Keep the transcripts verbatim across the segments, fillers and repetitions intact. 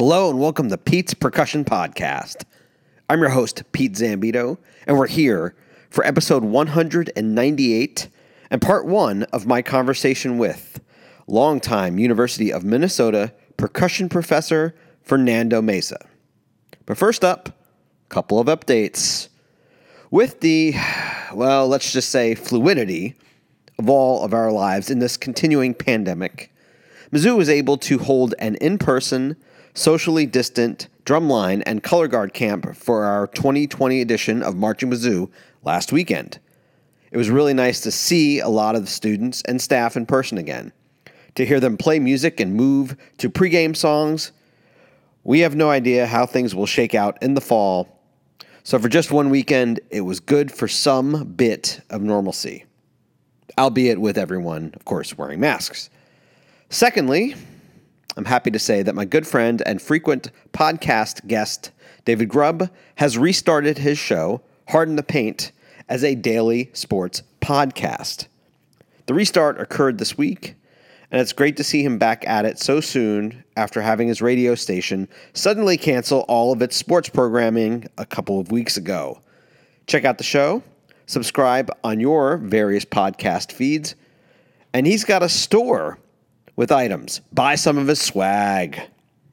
Hello and welcome to Pete's Percussion Podcast. I'm your host, Pete Zambito, and we're here for episode one hundred ninety-eight and part one of my conversation with longtime University of Minnesota percussion professor Fernando Meza. But first up, a couple of updates. With the, well, let's just say fluidity of all of our lives in this continuing pandemic, Mizzou was able to hold an in-person, socially distant drumline and color guard camp for our twenty twenty edition of Marching Mizzou last weekend. It was really nice to see a lot of the students and staff in person again, to hear them play music and move to pregame songs. We have no idea how things will shake out in the fall, so for just one weekend, it was good for some bit of normalcy, albeit with everyone, of course, wearing masks. Secondly, I'm happy to say that my good friend and frequent podcast guest, David Grubb, has restarted his show, Hard in the Paint, as a daily sports podcast. The restart occurred this week, and it's great to see him back at it so soon after having his radio station suddenly cancel all of its sports programming a couple of weeks ago. Check out the show, subscribe on your various podcast feeds, and he's got a store with items. Buy some of his swag.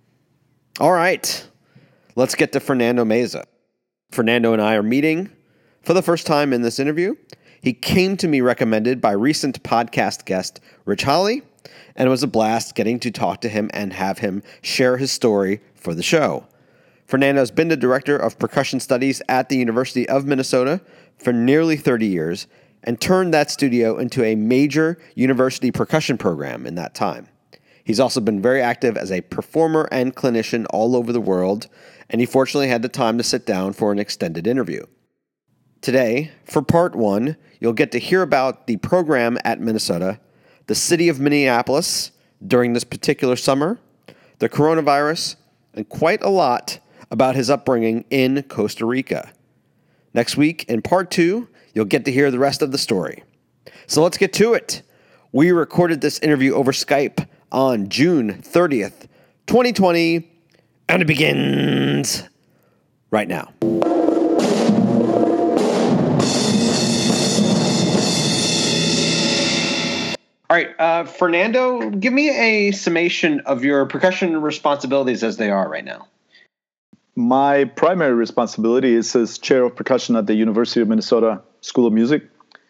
All right, let's get to Fernando Meza. Fernando and I are meeting for the first time in this interview. He came to me recommended by recent podcast guest Rich Holly, and it was a blast getting to talk to him and have him share his story for the show. Fernando's been the director of percussion studies at the University of Minnesota for nearly thirty years, and turned that studio into a major university percussion program in that time. He's also been very active as a performer and clinician all over the world, and he fortunately had the time to sit down for an extended interview. Today, for part one, you'll get to hear about the program at Minnesota, the city of Minneapolis during this particular summer, the coronavirus, and quite a lot about his upbringing in Costa Rica. Next week, in part two, you'll get to hear the rest of the story. So let's get to it. We recorded this interview over Skype on June thirtieth, twenty twenty, and it begins right now. All right, uh, Fernando, give me a summation of your percussion responsibilities as they are right now. My primary responsibility is as chair of percussion at the University of Minnesota School of Music.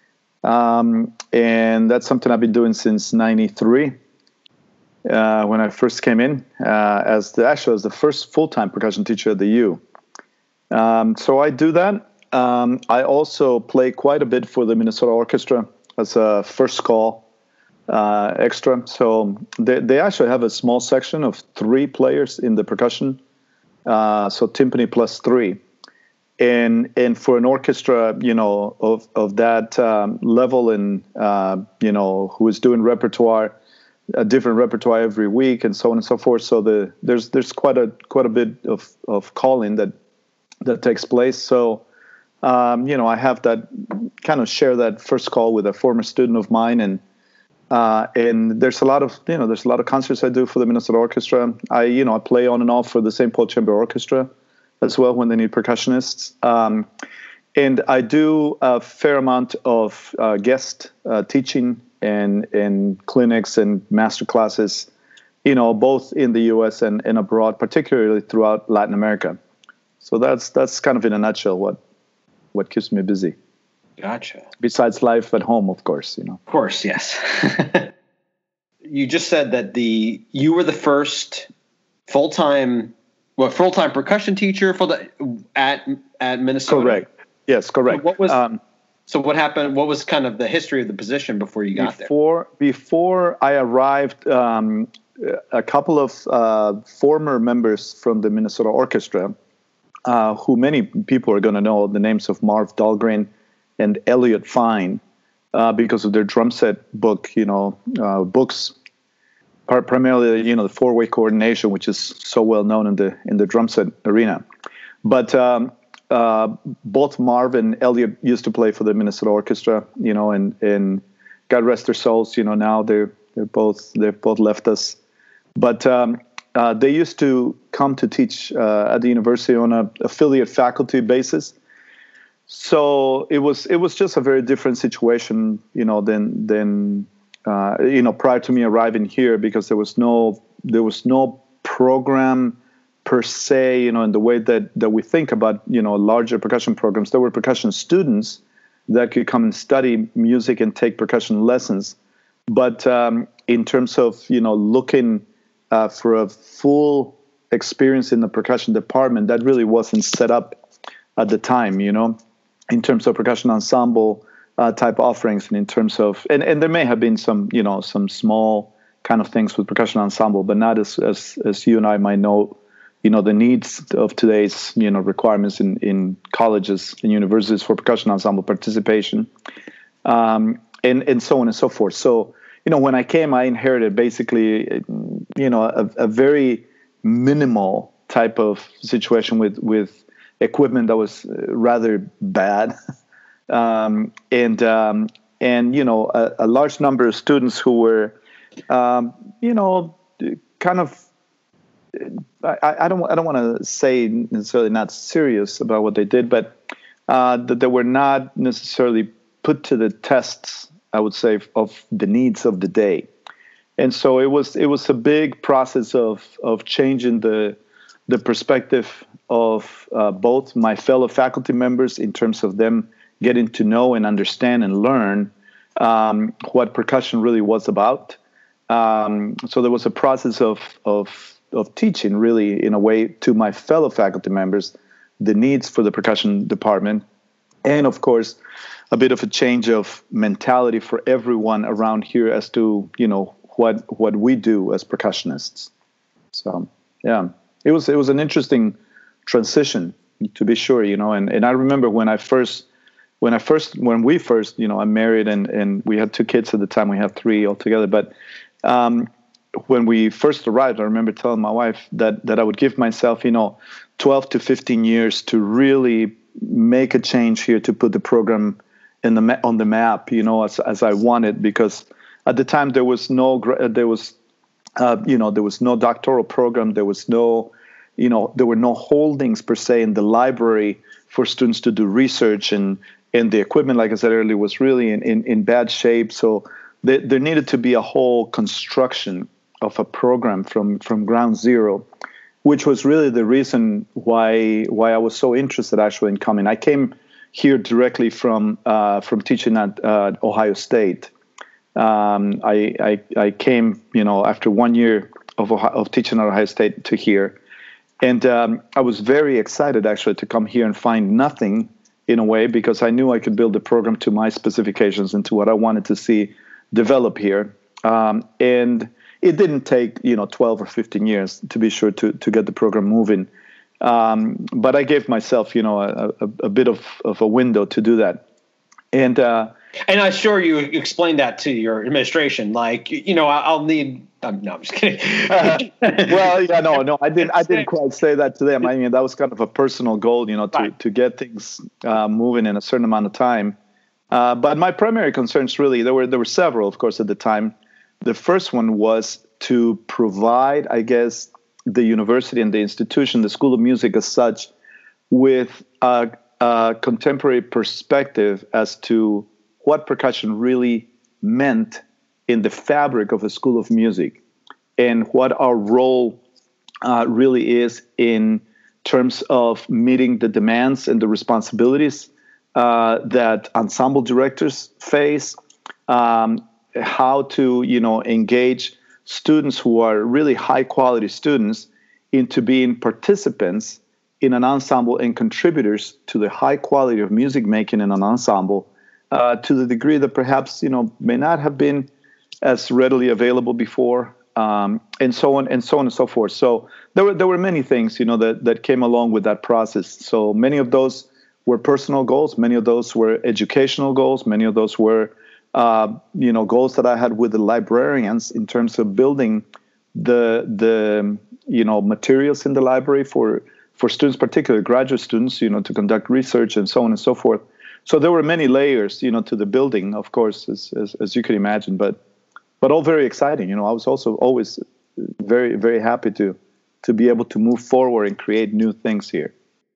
Um, and that's something I've been doing since ninety-three, uh, when I first came in, uh, as the, actually as the first full-time percussion teacher at the U. Um, so I do that. Um, I also play quite a bit for the Minnesota Orchestra as a first call uh, extra. So they, they actually have a small section of three players in the percussion. Uh, so timpani plus three, and and for an orchestra, you know, of of that um, level, and uh, you know, who is doing repertoire, a different repertoire every week, and so on and so forth. So the there's there's quite a quite a bit of of calling that that takes place. So um, you know, I have that kind of share that first call with a former student of mine, and. Uh, and there's a lot of, you know, there's a lot of concerts I do for the Minnesota Orchestra. I, you know, I play on and off for the Saint Paul Chamber Orchestra as well when they need percussionists. Um, and I do a fair amount of uh, guest uh, teaching and, and clinics and master classes, you know, both in the U S and, and abroad, particularly throughout Latin America. So that's, that's kind of in a nutshell what, what keeps me busy. Gotcha. Besides life at home, of course, you know. Of course, yes. You just said that the you were the first full-time, well, full-time percussion teacher for the at at Minnesota. Correct. Yes, correct. So what was um, so what happened? What was kind of the history of the position before you got before, there? Before I arrived, um, a couple of uh, former members from the Minnesota Orchestra, uh, who many people are going to know the names of Marv Dahlgren and Elliot Fine, uh, because of their drum set book, you know, uh, books, primarily, you know, the four-way coordination, which is so well known in the in the drum set arena. But um, uh, both Marv and Elliot used to play for the Minnesota Orchestra, you know, and and God rest their souls, you know, now they're they're both they've both left us. But um, uh, they used to come to teach uh, at the university on a affiliate faculty basis. So it was it was just a very different situation, you know, than than uh, you know prior to me arriving here, because there was no there was no program per se, you know, in the way that that we think about, you know, larger percussion programs. There were percussion students that could come and study music and take percussion lessons, but um, in terms of, you know, looking uh, for a full experience in the percussion department, that really wasn't set up at the time, you know, in terms of percussion ensemble uh, type offerings, and in terms of, and, and there may have been some, you know, some small kind of things with percussion ensemble, but not as, as, as you and I might know, you know, the needs of today's, you know, requirements in, in colleges and universities for percussion ensemble participation, um, and, and so on and so forth. So, you know, when I came, I inherited basically, you know, a, a very minimal type of situation with, with equipment that was rather bad. um, and, um, and, you know, a, a large number of students who were, um, you know, kind of, I, I don't, I don't want to say necessarily not serious about what they did, but uh, that they were not necessarily put to the tests, I would say, of the needs of the day. And so it was, it was a big process of, of changing the, the perspective of uh, both my fellow faculty members in terms of them getting to know and understand and learn um, what percussion really was about. Um, so there was a process of, of, of teaching really in a way to my fellow faculty members the needs for the percussion department. And of course, a bit of a change of mentality for everyone around here as to, you know, what, what we do as percussionists. So, yeah, it was, it was an interesting transition, to be sure, you know, and, and I remember when I first, when I first, when we first, you know, I'm married and, and we had two kids at the time, we have three altogether, but, um, when we first arrived, I remember telling my wife that, that I would give myself, you know, twelve to fifteen years to really make a change here, to put the program in the ma- on the map, you know, as, as I wanted, because at the time there was no, there was, uh, you know, there was no doctoral program. There was no, you know, there were no holdings per se in the library for students to do research, and, and the equipment, like I said earlier, was really in, in, in bad shape. So there, there needed to be a whole construction of a program from, from ground zero, which was really the reason why why I was so interested actually in coming. I came here directly from uh, from teaching at uh, Ohio State. Um, I, I I came, you know, after one year of Ohio, of teaching at Ohio State to here, and um, I was very excited actually to come here and find nothing in a way, because I knew I could build a program to my specifications and to what I wanted to see develop here, um, and it didn't take, you know, twelve or fifteen years, to be sure, to, to get the program moving. Um, but I gave myself, you know, a, a, a bit of, of a window to do that. And uh, and I'm sure you explained that to your administration, like, you know, I'll need. Um, no, I'm just kidding. uh, well, yeah, no, no, I didn't. I didn't quite say that to them. I mean, that was kind of a personal goal, you know, to right. to get things uh, moving in a certain amount of time. Uh, but my primary concerns, really, there were there were several, of course, at the time. The first one was to provide, I guess, the university and the institution, the School of Music as such, with a, a contemporary perspective as to what percussion really meant in the fabric of the School of Music, and what our role uh, really is in terms of meeting the demands and the responsibilities uh, that ensemble directors face, um, how to, you know, engage students who are really high quality students into being participants in an ensemble and contributors to the high quality of music making in an ensemble, uh, to the degree that perhaps, you know, may not have been as readily available before, um, and so on and so on and so forth. So there were there were many things, you know, that that came along with that process. So many of those were personal goals, many of those were educational goals, many of those were Uh, you know, goals that I had with the librarians in terms of building the the you know materials in the library for for students, particularly graduate students, you know, to conduct research and so on and so forth. So there were many layers, you know, to the building, of course, as as, as you can imagine, but but all very exciting. You know, I was also always very very happy to to be able to move forward and create new things here.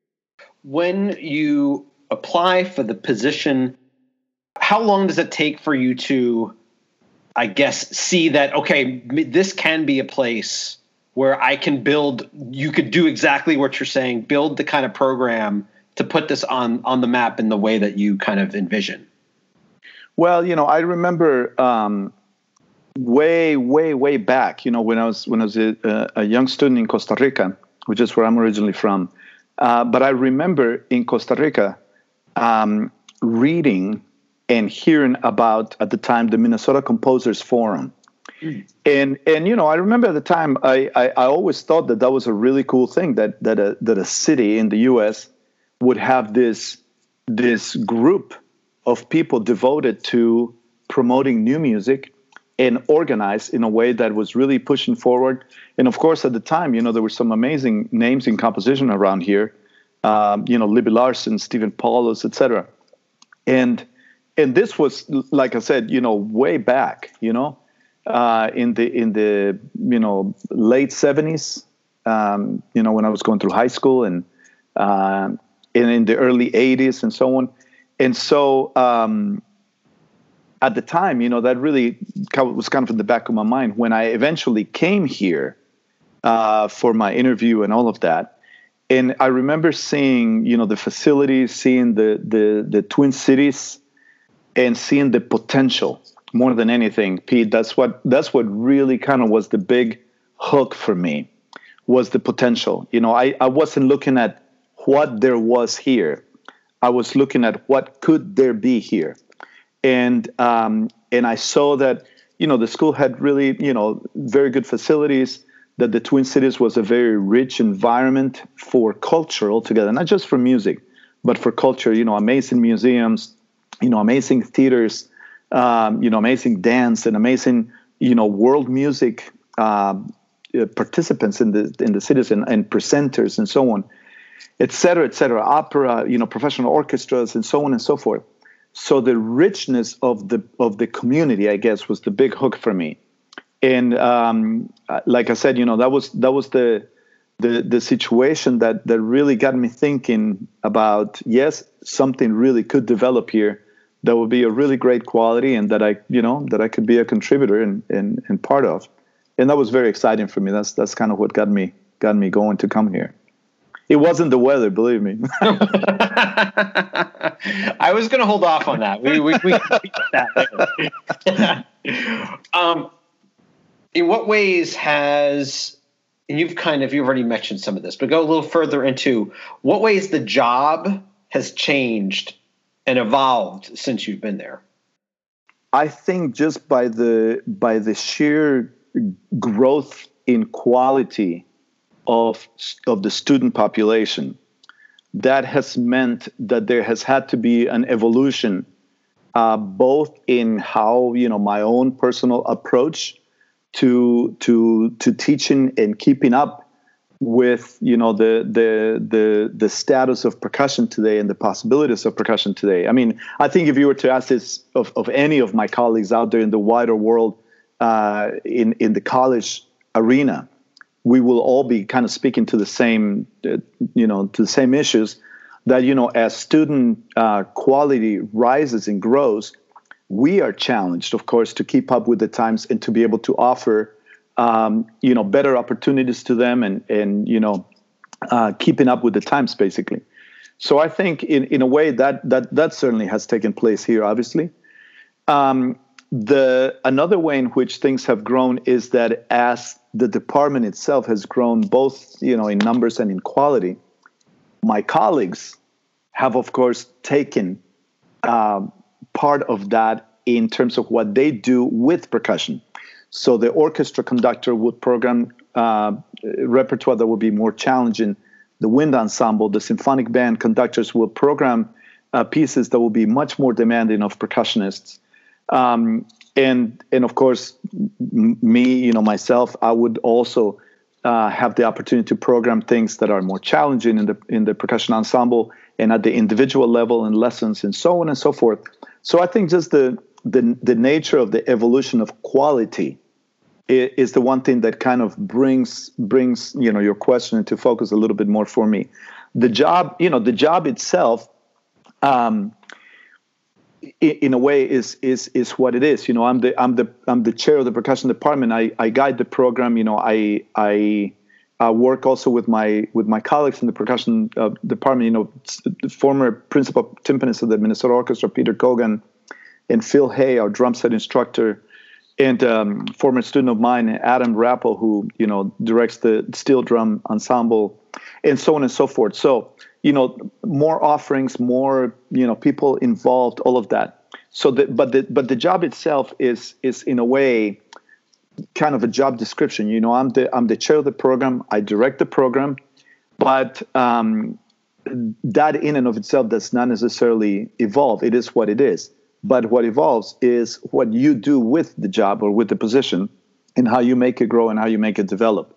When you apply for the position, how long does it take for you to, I guess, see that, okay, this can be a place where I can build, you could do exactly what you're saying, build the kind of program to put this on, on the map in the way that you kind of envision? Well, you know, I remember um, way, way, way back, you know, when I was when I was a, a young student in Costa Rica, which is where I'm originally from. Uh, but I remember in Costa Rica um, reading and hearing about, at the time, the Minnesota Composers Forum. Mm. And, and you know, I remember at the time, I, I, I always thought that that was a really cool thing, that that a, that a city in the U S would have this, this group of people devoted to promoting new music and organized in a way that was really pushing forward. And of course, at the time, you know, there were some amazing names in composition around here, um, you know, Libby Larsen, Stephen Paulus, et cetera. And and this was, like I said, you know, way back, you know, uh, in the in the you know late seventies, um, you know, when I was going through high school, and uh, and in the early eighties, and so on. And so. Um, At the time, you know, that really was kind of in the back of my mind. When I eventually came here uh, for my interview and all of that, and I remember seeing, you know, the facilities, seeing the the the Twin Cities, and seeing the potential more than anything. Pete, that's what that's what really kind of was the big hook for me, was the potential. You know, I, I wasn't looking at what there was here. I was looking at what could there be here. And um, and I saw that, you know, the school had really, you know, very good facilities, that the Twin Cities was a very rich environment for culture altogether, not just for music, but for culture, you know, amazing museums, you know, amazing theaters, um, you know, amazing dance and amazing, you know, world music uh, participants in the in the cities, and, and presenters and so on, et cetera, et cetera, opera, you know, professional orchestras and so on and so forth. So the richness of the of the community, I guess, was the big hook for me. And um, like I said, you know, that was that was the the the situation that that really got me thinking about, yes, something really could develop here that would be a really great quality, and that I, you know, that I could be a contributor and and, and part of. And that was very exciting for me. That's that's kind of what got me got me going to come here. It wasn't the weather, believe me. I was going to hold off on that. We we we can speak about that later. um, in what ways has, and you've kind of you've already mentioned some of this, but go a little further into what ways the job has changed and evolved since you've been there? I think just by the by the sheer growth in quality of of the student population, that has meant that there has had to be an evolution, uh, both in how, you know, my own personal approach to to to teaching and keeping up with, you know, the the the the status of percussion today and the possibilities of percussion today. I mean, I think if you were to ask this of, of any of my colleagues out there in the wider world, uh, in in the college arena, we will all be kind of speaking to the same, uh, you know, to the same issues, that, you know, as student uh, quality rises and grows, we are challenged, of course, to keep up with the times and to be able to offer, um, you know, better opportunities to them, and, and you know, uh, keeping up with the times, basically. So I think in, in a way that, that, that certainly has taken place here, obviously. Um, the another way in which things have grown is that as the department itself has grown, both, you know, in numbers and in quality, my colleagues have, of course, taken uh, part of that in terms of what they do with percussion. So the orchestra conductor would program uh, repertoire that would be more challenging. The wind ensemble, the symphonic band conductors will program uh, pieces that will be much more demanding of percussionists. Um, and, and of course, m- me, you know, myself, I would also uh, have the opportunity to program things that are more challenging in the in the percussion ensemble and at the individual level and lessons and so on and so forth. So I think just the the, the nature of the evolution of quality is the one thing that kind of brings brings you know your question into focus a little bit more for me. The job, you know, the job itself, um, in, in a way, is is is what it is. You know, I'm the I'm the I'm the chair of the percussion department. I, I guide the program. You know, I I uh, work also with my with my colleagues in the percussion uh, department. You know, the former principal timpanist of the Minnesota Orchestra, Peter Kogan, and Phil Hay, our drum set instructor. And um, former student of mine, Adam Rappel, who, you know, directs the steel drum ensemble, and so on and so forth. So, you know, more offerings, more, you know, people involved, all of that. So, the, but the but the job itself is is in a way kind of a job description. You know, I'm the I'm the chair of the program. I direct the program, but um, that in and of itself does not necessarily evolve. It is what it is. But what evolves is what you do with the job or with the position, and how you make it grow and how you make it develop.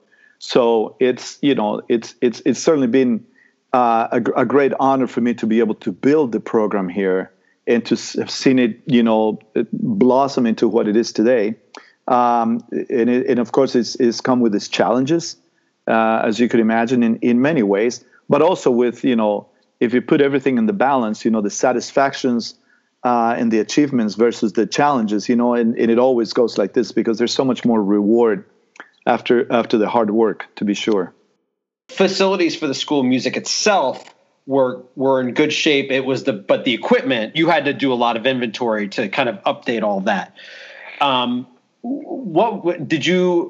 So it's, you know, it's it's it's certainly been uh, a, a great honor for me to be able to build the program here and to have seen it, you know, blossom into what it is today. Um, and, it, and of course, it's, it's come with its challenges, uh, as you could imagine, in, in many ways. But also with, you know, if you put everything in the balance, you know, the satisfactions Uh, and the achievements versus the challenges, you know, and, and it always goes like this because there's so much more reward after after the hard work, to be sure. Facilities for the School of Music itself were were in good shape. It was the but the equipment, you had to do a lot of inventory to kind of update all that. Um, what, what did you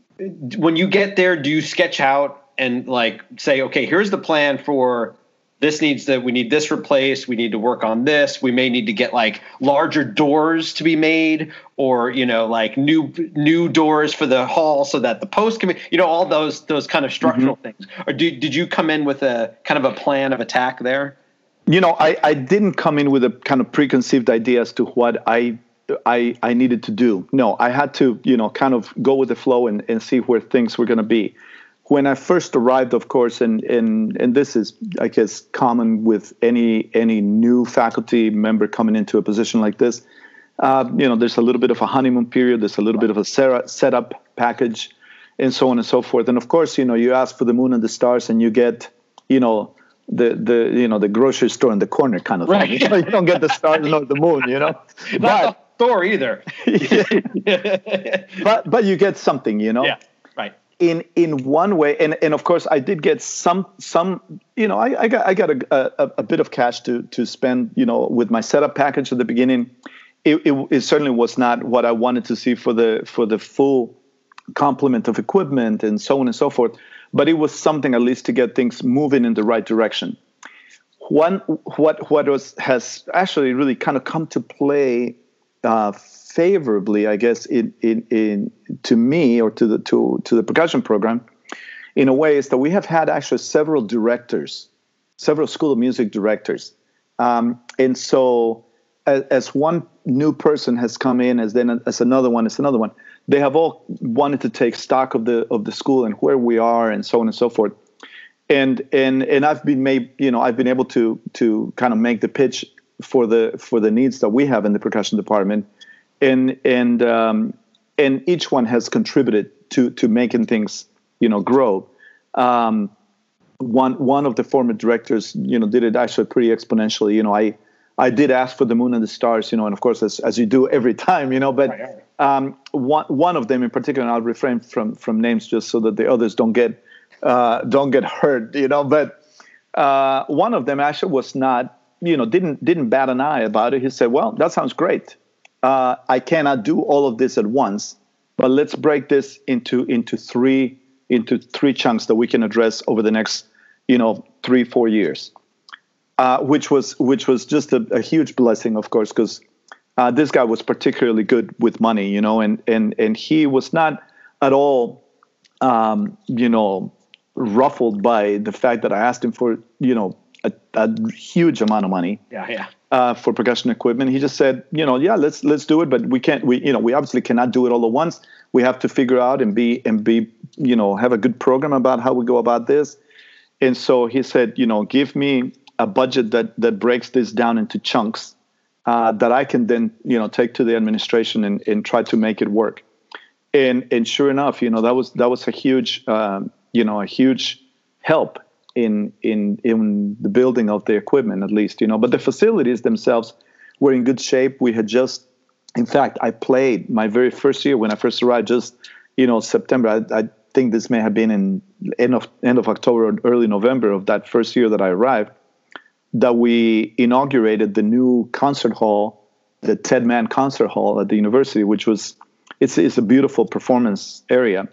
when you get there? Do you sketch out and like say, okay, here's the plan for. This needs to, we need this replaced. We need to work on this. We may need to get like larger doors to be made, or, you know, like new, new doors for the hall so that the post can be, you know, all those, those kind of structural mm-hmm. things. Or did, did you come in with a kind of a plan of attack there? You know, I, I didn't come in with a kind of preconceived idea as to what I, I, I needed to do. No, I had to, you know, kind of go with the flow and, and see where things were going to be. When I first arrived, of course, and, and and this is, I guess, common with any any new faculty member coming into a position like this, uh, you know, there's a little bit of a honeymoon period, there's a little bit of a setup package, and so on and so forth. And of course, you know, you ask for the moon and the stars, and you get, you know, the the you know the grocery store in the corner kind of thing. Right. You know, you don't get the stars nor the moon, you know. Not the store either. but but you get something, you know. Yeah. Right. In in one way, and, and of course, I did get some some you know I, I got I got a, a, a bit of cash to to spend, you know, with my setup package at the beginning. It, it it certainly was not what I wanted to see for the for the full complement of equipment and so on and so forth. But it was something at least to get things moving in the right direction. One what what was has actually really kind of come to play uh, favorably, I guess, in, in in to me or to the to to the percussion program, in a way, is that we have had actually several directors, several School of Music directors, um, and so as, as one new person has come in, as then as another one, as another one, they have all wanted to take stock of the of the school and where we are and so on and so forth, and and and I've been made, you know, I've been able to to kind of make the pitch for the for the needs that we have in the percussion department. And and um, and each one has contributed to to making things, you know, grow. Um, one one of the former directors, you know, did it actually pretty exponentially. You know, I I did ask for the moon and the stars, you know, and of course, as as you do every time, you know. But um, one one of them in particular, and I'll refrain from from names just so that the others don't get uh, don't get hurt, you know. But uh, one of them actually was not, you know, didn't didn't bat an eye about it. He said, "Well, that sounds great. Uh, I cannot do all of this at once, but let's break this into into three into three chunks that we can address over the next, you know, three four years," uh, which was which was just a, a huge blessing, of course, because uh, this guy was particularly good with money, you know, and and and he was not at all, um, you know, ruffled by the fact that I asked him for, you know, a, a huge amount of money. Yeah, yeah. Uh, for percussion equipment. He just said, you know, yeah, let's let's do it, but we can't. We you know we obviously cannot do it all at once. We have to figure out and be and be you know have a good program about how we go about this. And so he said, you know, give me a budget that that breaks this down into chunks uh, that I can then you know take to the administration and and try to make it work. And and sure enough, you know, that was that was a huge, um, you know, a huge help in in in the building of the equipment, at least, you know. But the facilities themselves were in good shape. We had just, in fact, I played my very first year when I first arrived, just, you know, September. I, I think this may have been in end of end of October or early November of that first year that I arrived, that we inaugurated the new concert hall, the Ted Mann Concert Hall at the university, which was it's it's a beautiful performance area,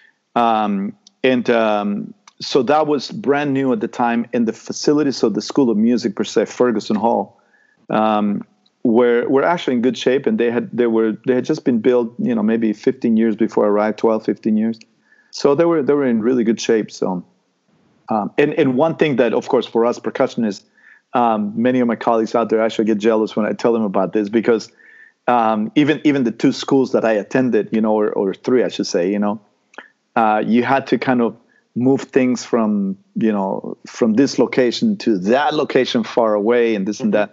um, and um, so that was brand new at the time. And the facilities of the School of Music per se, Ferguson Hall, um, were were actually in good shape, and they had they were they had just been built, you know, maybe fifteen years before I arrived, twelve, fifteen years. So they were they were in really good shape. So, um, and and one thing that, of course, for us percussionists, um, many of my colleagues out there actually get jealous when I tell them about this, because um, even even the two schools that I attended, you know, or, or three, I should say, you know, uh, you had to kind of move things from, you know, from this location to that location far away, and this mm-hmm. and that.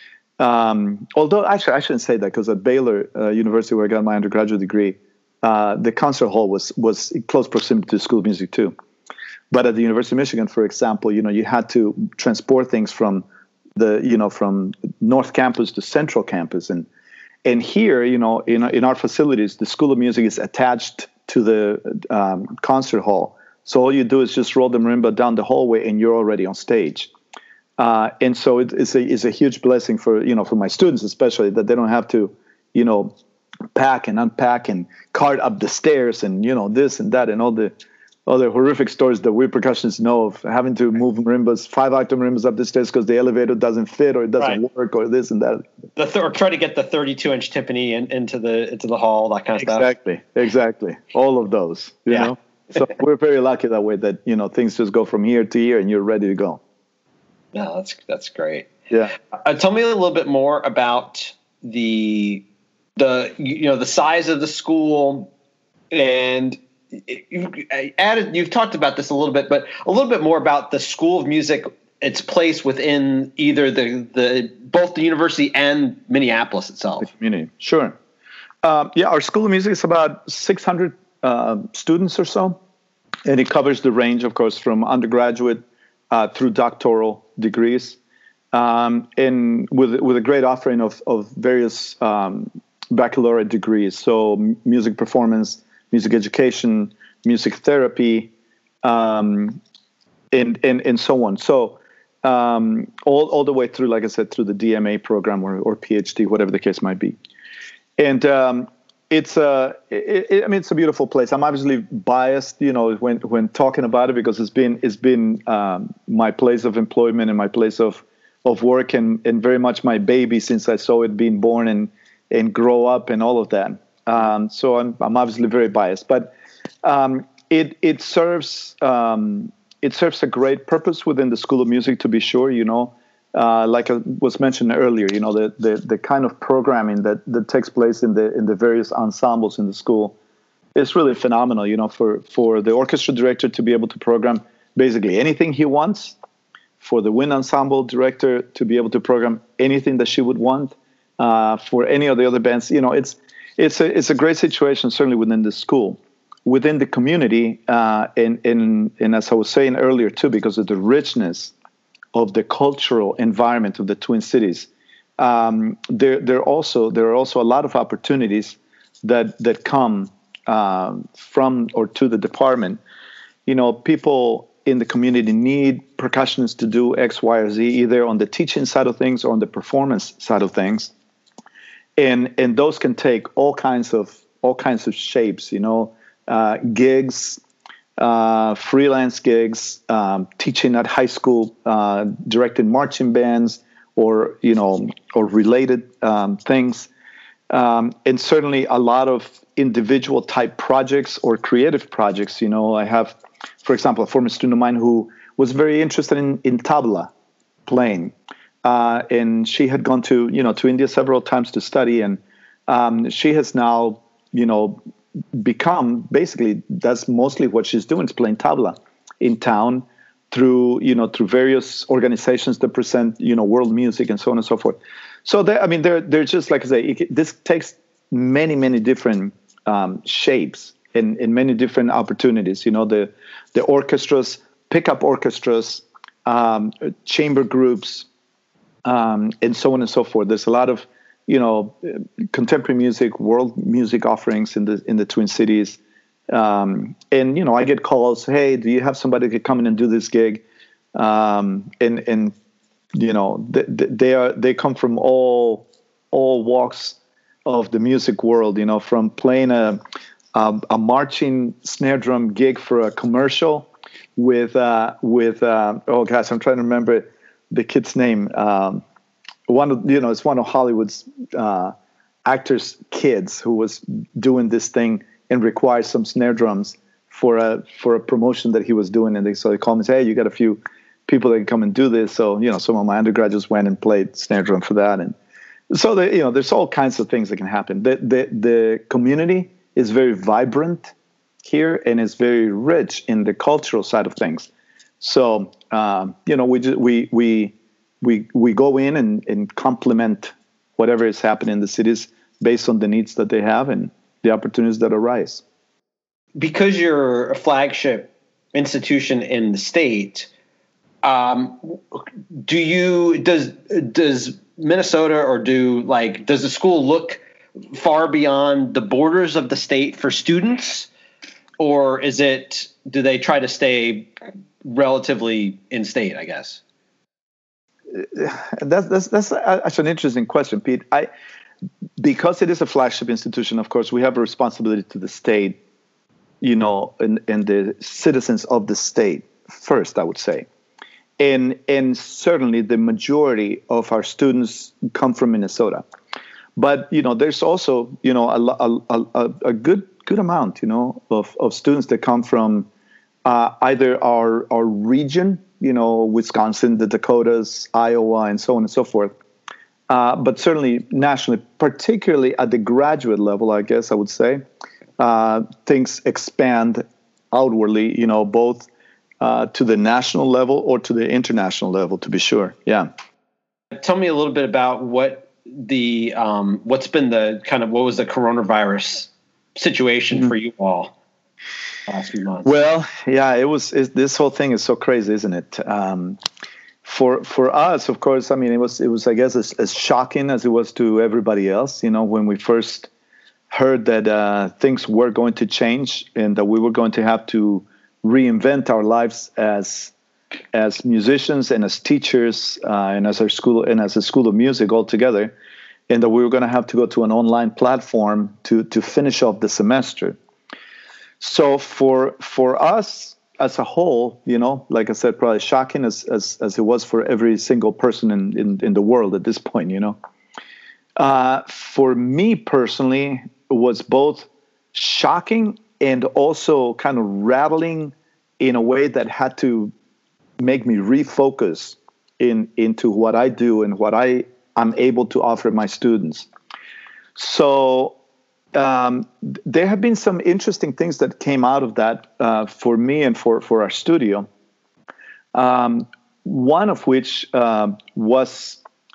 Um, although actually I shouldn't say that, because at Baylor uh, University, where I got my undergraduate degree, uh, the concert hall was was in close proximity to the School of Music too. But at the University of Michigan, for example, you know, you had to transport things from the, you know, from North Campus to Central Campus, and and here, you know, in in our facilities, the School of Music is attached to the um, concert hall. So all you do is just roll the marimba down the hallway, and you're already on stage. Uh, and so it, it's a it's a huge blessing for, you know, for my students especially, that they don't have to, you know, pack and unpack and cart up the stairs and, you know, this and that and all the all the horrific stories that we percussionists know of, having to move marimbas, five octave marimbas up the stairs because the elevator doesn't fit or it doesn't right. work or this and that. The th- or try to get the thirty-two inch timpani in, into the into the hall, that kind of exactly, stuff. Exactly, exactly. All of those, you yeah. know. So we're very lucky that way, that, you know, things just go from here to here and you're ready to go. No, that's that's great. Yeah. Uh, tell me a little bit more about the the you know the size of the school, and you've added you've talked about this a little bit, but a little bit more about the School of Music, its place within either the the both the university and Minneapolis itself. The community, sure. Um, yeah, our School of Music is about six hundred uh, students or so, and it covers the range, of course, from undergraduate uh, through doctoral degrees, um, and with with a great offering of of various um, baccalaureate degrees. So m- music performance, music education, music therapy, um, and and and so on. So um, all all the way through, like I said, through the D M A program or or PhD, whatever the case might be. And um, it's a, it, it, I mean, it's a beautiful place. I'm obviously biased, you know, when when talking about it, because it's been it's been um, my place of employment and my place of of work, and, and very much my baby since I saw it being born and and grow up and all of that. Um, so I'm I'm obviously very biased, but um, it it serves um, it serves a great purpose within the School of Music, to be sure. You know. Uh, like I was mentioned earlier, you know, the, the, the kind of programming that, that takes place in the in the various ensembles in the school is really phenomenal. You know, for, for the orchestra director to be able to program basically anything he wants, for the wind ensemble director to be able to program anything that she would want, uh, for any of the other bands, you know, it's it's a it's a great situation, certainly within the school, within the community, uh, and and and as I was saying earlier too, because of the richness of the cultural environment of the Twin Cities, um, there there also there are also a lot of opportunities that that come um, from or to the department. You know, people in the community need percussionists to do X, Y, or Z, either on the teaching side of things or on the performance side of things, and and those can take all kinds of all kinds of shapes. You know, uh, gigs. Uh, freelance gigs, um, teaching at high school, uh, directing marching bands, or you know, or related um, things, um, and certainly a lot of individual type projects or creative projects. You know, I have, for example, a former student of mine who was very interested in in tabla playing, uh, and she had gone to you know to India several times to study, and um, she has now you know. become basically that's mostly what she's doing, is playing tabla in town through you know through various organizations that present you know world music and so on and so forth. So they, I mean they're they're just like I say, it, this takes many many different um, shapes in, in many different opportunities. You know, the the orchestras, pickup orchestras, um, chamber groups, um, and so on and so forth. There's a lot of, you know, contemporary music, world music offerings in the in the Twin Cities. Um, and, you know, I get calls, hey, do you have somebody that could come in and do this gig? Um, and, and, you know, they, they are, they come from all, all walks of the music world, you know, from playing a, a, a marching snare drum gig for a commercial with, uh, with, uh, oh gosh, I'm trying to remember the kid's name. Um, one of, you know, it's one of Hollywood's, uh, actors' kids who was doing this thing and requires some snare drums for a for a promotion that he was doing. And they so they called me and say, hey, you got a few people that can come and do this. So, you know, some of my undergraduates went and played snare drum for that. And so, they, you know, there's all kinds of things that can happen. The, the, the community is very vibrant here and is very rich in the cultural side of things. So, um, you know, we, just, we, we, we, we go in and, and complement whatever is happening in the cities based on the needs that they have and the opportunities that arise. Because you're a flagship institution in the state, um, do you does does Minnesota or do like does the school look far beyond the borders of the state for students, or is it do they try to stay relatively in state? I guess that's that's that's actually an interesting question, Pete. I. Because it is a flagship institution, of course, we have a responsibility to the state, you know, and, and the citizens of the state first, I would say. And and certainly the majority of our students come from Minnesota. But, you know, there's also, you know, a, a, a, a good good amount, you know, of, of students that come from uh, either our, our region, you know, Wisconsin, the Dakotas, Iowa, and so on and so forth. Uh, but certainly nationally, particularly at the graduate level, I guess I would say, uh, things expand outwardly, you know, both uh, to the national level or to the international level, to be sure. Yeah. Tell me a little bit about what the um, what's been the kind of what was the coronavirus situation mm-hmm. for you all last few months? Well, yeah, it was. It, this whole thing is so crazy, isn't it? Um, For for us, of course, I mean, it was, it was I guess, as, as shocking as it was to everybody else, you know, when we first heard that uh, things were going to change and that we were going to have to reinvent our lives as as musicians and as teachers uh, and as our school and as a school of music altogether, and that we were going to have to go to an online platform to to finish off the semester. So for for us, as a whole, you know, like I said, probably shocking as as, as it was for every single person in, in, in the world at this point, you know. Uh, for me personally, it was both shocking and also kind of rattling in a way that had to make me refocus in into what I do and what I am able to offer my students. So Um, there have been some interesting things that came out of that uh, for me and for, for our studio. Um, one of which uh, was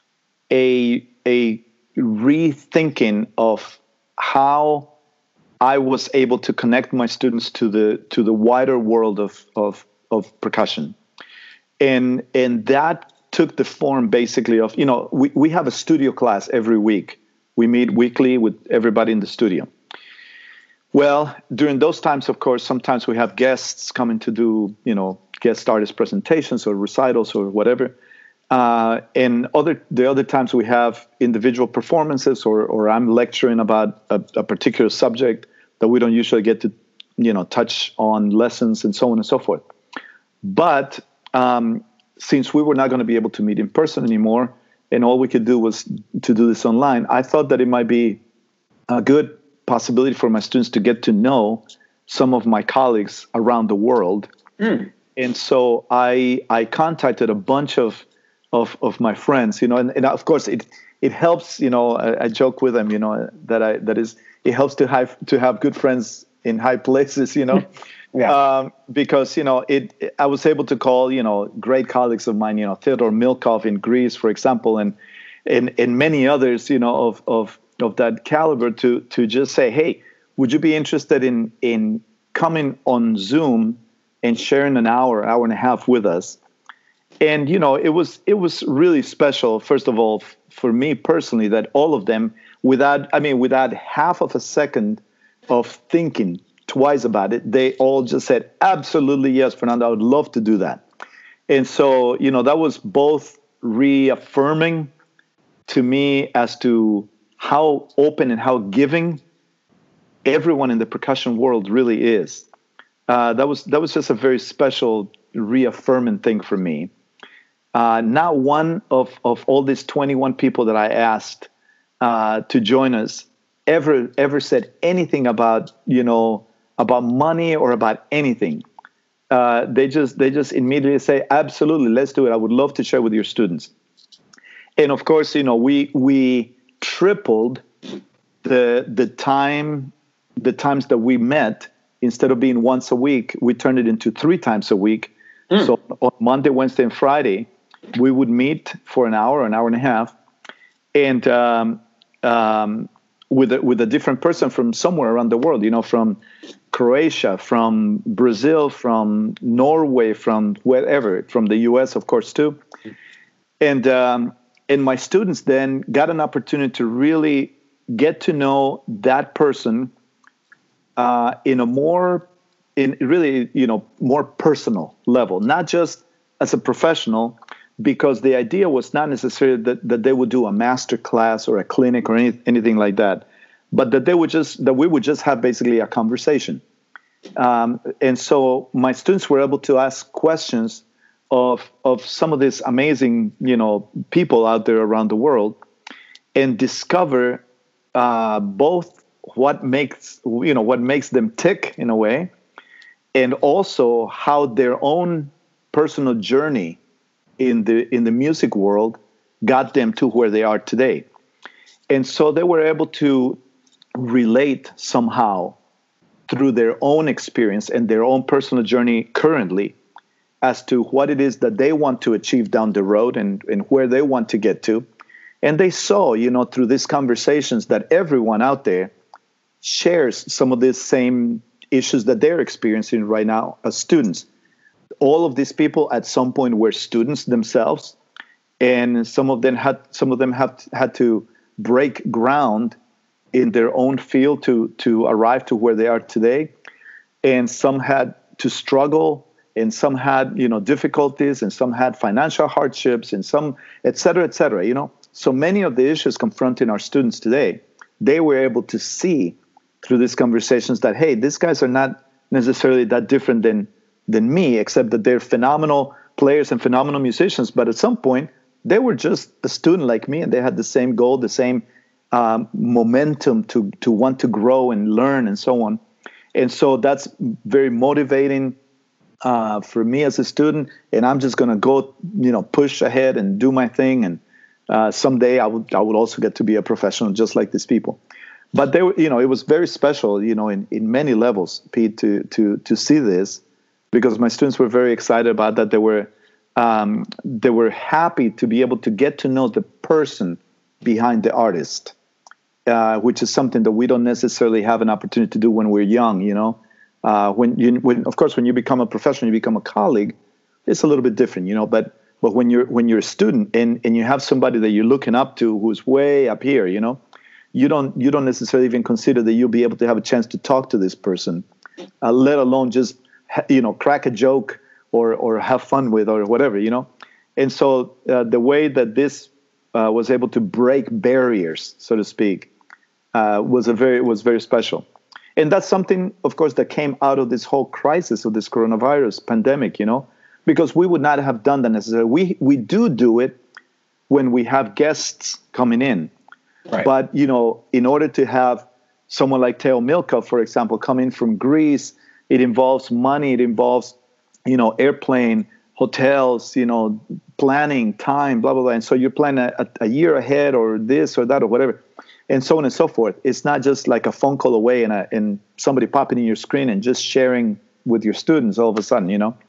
a a rethinking of how I was able to connect my students to the to the wider world of of, of percussion, and and that took the form basically of, you know, we, we have a studio class every week. We meet weekly with everybody in the studio. Well, during those times, of course, sometimes we have guests coming to do, you know, guest artist presentations or recitals or whatever. Uh, and other the other times we have individual performances, or or I'm lecturing about a, a particular subject that we don't usually get to, you know, touch on lessons and so on and so forth. But um, since we were not going to be able to meet in person anymore, and all we could do was to do this online, I thought that it might be a good possibility for my students to get to know some of my colleagues around the world. Mm. And so I I contacted a bunch of of, of my friends, you know, and, and of course it it helps, you know, I, I joke with them, you know, that I that is it helps to have to have good friends in high places, you know. Yeah. Um, because, you know, it, it, I was able to call, you know, great colleagues of mine, you know, Theodore Milkov in Greece, for example, and, and, and many others, you know, of, of, of that caliber to, to just say, hey, would you be interested in in coming on Zoom and sharing an hour, hour and a half with us? And, you know, it was it was really special, first of all, f- for me personally, that all of them, without, I mean, without half of a second of thinking twice about it, they all just said, absolutely, yes, Fernando, I would love to do that. And so, you know, that was both reaffirming to me as to how open and how giving everyone in the percussion world really is. Uh, that was that was just a very special reaffirming thing for me. Uh, not one of, of all these twenty-one people that I asked uh, to join us ever ever said anything about, you know, about money or about anything. Uh, they just they just immediately say, absolutely, let's do it. I would love to share with your students. And of course, you know, we we tripled the the time the times that we met. Instead of being once a week, we turned it into three times a week. Mm. So on Monday, Wednesday, and Friday, we would meet for an hour, an hour and a half, and um, um, with a, with a different person from somewhere around the world. You know, from Croatia, from Brazil, from Norway, from wherever, from the U S, of course, too. And um, and my students then got an opportunity to really get to know that person uh, in a more, in really, you know, more personal level, not just as a professional, because the idea was not necessarily that, that they would do a master class or a clinic or any, anything like that, but that they would just, that we would just have basically a conversation. Um, and so my students were able to ask questions of of some of these amazing, you know, people out there around the world, and discover uh, both what makes, you know, what makes them tick in a way, and also how their own personal journey in the in the music world got them to where they are today. And so they were able to relate somehow through their own experience and their own personal journey currently as to what it is that they want to achieve down the road, and, and where they want to get to. And they saw, you know, through these conversations that everyone out there shares some of these same issues that they're experiencing right now as students. All of these people at some point were students themselves, and some of them had some of them have had to break ground in their own field to to arrive to where they are today. And some had to struggle, and some had, you know, difficulties, and some had financial hardships, and some, et cetera, et cetera, you know. So many of the issues confronting our students today, they were able to see through these conversations that, hey, these guys are not necessarily that different than than me, except that they're phenomenal players and phenomenal musicians. But at some point, they were just a student like me, and they had the same goal, the same um, momentum to to want to grow and learn and so on. And so that's very motivating uh, for me as a student. And I'm just going to go, you know, push ahead and do my thing. And uh, someday I would I would also get to be a professional just like these people. But they were, you know, it was very special, you know, in, in many levels, Pete, to to to see this, because my students were very excited about that. They were um, they were happy to be able to get to know the person behind the artist, uh, which is something that we don't necessarily have an opportunity to do when we're young. You know, uh, when you when of course when you become a professional, you become a colleague, it's a little bit different, you know. But but when you're when you're a student and and you have somebody that you're looking up to who's way up here, you know, you don't you don't necessarily even consider that you'll be able to have a chance to talk to this person, uh, let alone just, you know, crack a joke or or have fun with or whatever, you know. And so uh, the way that this uh, was able to break barriers, so to speak, uh, was a very was very special. And that's something, of course, that came out of this whole crisis of this coronavirus pandemic, you know, because we would not have done that necessarily. We we do do it when we have guests coming in. Right. But, you know, in order to have someone like Teo Milka, for example, come in from Greece, it involves money, it involves, you know, airplane, hotels, you know, planning, time, blah, blah, blah. And so you plan a, a year ahead or this or that or whatever, and so on and so forth. It's not just like a phone call away and, a, and somebody popping in your screen and just sharing with your students all of a sudden, you know.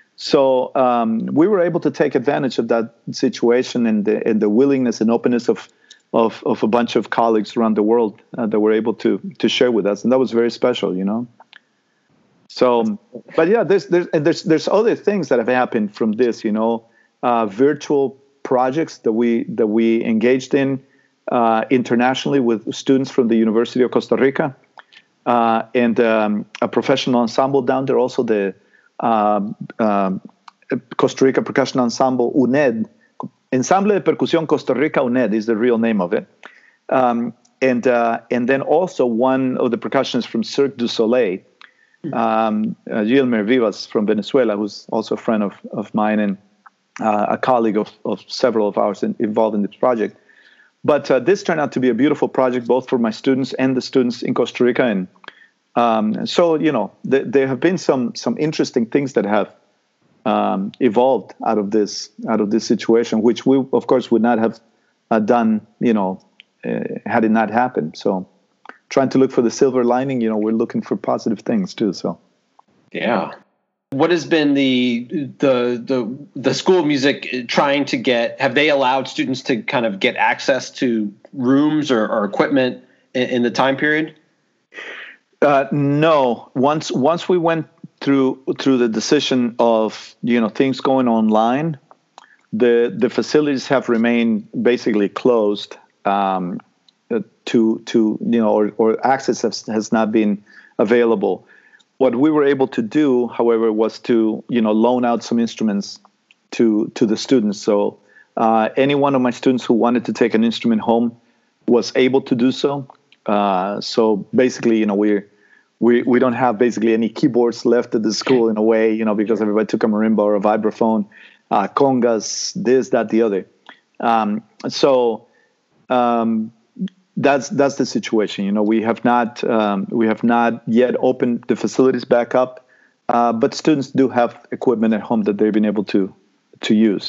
So um, we were able to take advantage of that situation and the, and the willingness and openness of of of a bunch of colleagues around the world uh, that were able to to share with us, and that was very special, you know. So, but yeah, there's there's and there's there's other things that have happened from this, you know, uh, virtual projects that we that we engaged in uh, internationally with students from the University of Costa Rica, uh, and um, a professional ensemble down there, also the uh, uh, Costa Rica Percussion Ensemble U N E D, Ensamble de Percusión Costa Rica U N E D is the real name of it, um, and uh, and then also one of the percussionists from Cirque du Soleil. Um, uh, Gilmer Vivas from Venezuela, who's also a friend of, of mine and uh, a colleague of, of several of ours in, involved in this project. But uh, this turned out to be a beautiful project, both for my students and the students in Costa Rica. And um, so, you know, th- there have been some some interesting things that have um, evolved out of this out of this situation, which we, of course, would not have uh, done, you know, uh, had it not happened. So. Trying to look for the silver lining, you know, we're looking for positive things too. So, yeah. What has been the the the the School of Music trying to get? Have they allowed students to kind of get access to rooms or, or equipment in, in the time period? Uh, no. Once once we went through through the decision of, you know, things going online, the the facilities have remained basically closed. Um, to to you know or, or access has, has not been available. What we were able to do, however, was to you know loan out some instruments to to the students. So uh, any one of my students who wanted to take an instrument home was able to do so. Uh, so basically, you know we're we we don't have basically any keyboards left at the school in a way, you know, because everybody took a marimba or a vibraphone, uh, congas, this, that, the other. Um, so. Um, That's that's the situation. You know, we have not um, we have not yet opened the facilities back up, uh, but students do have equipment at home that they've been able to to use.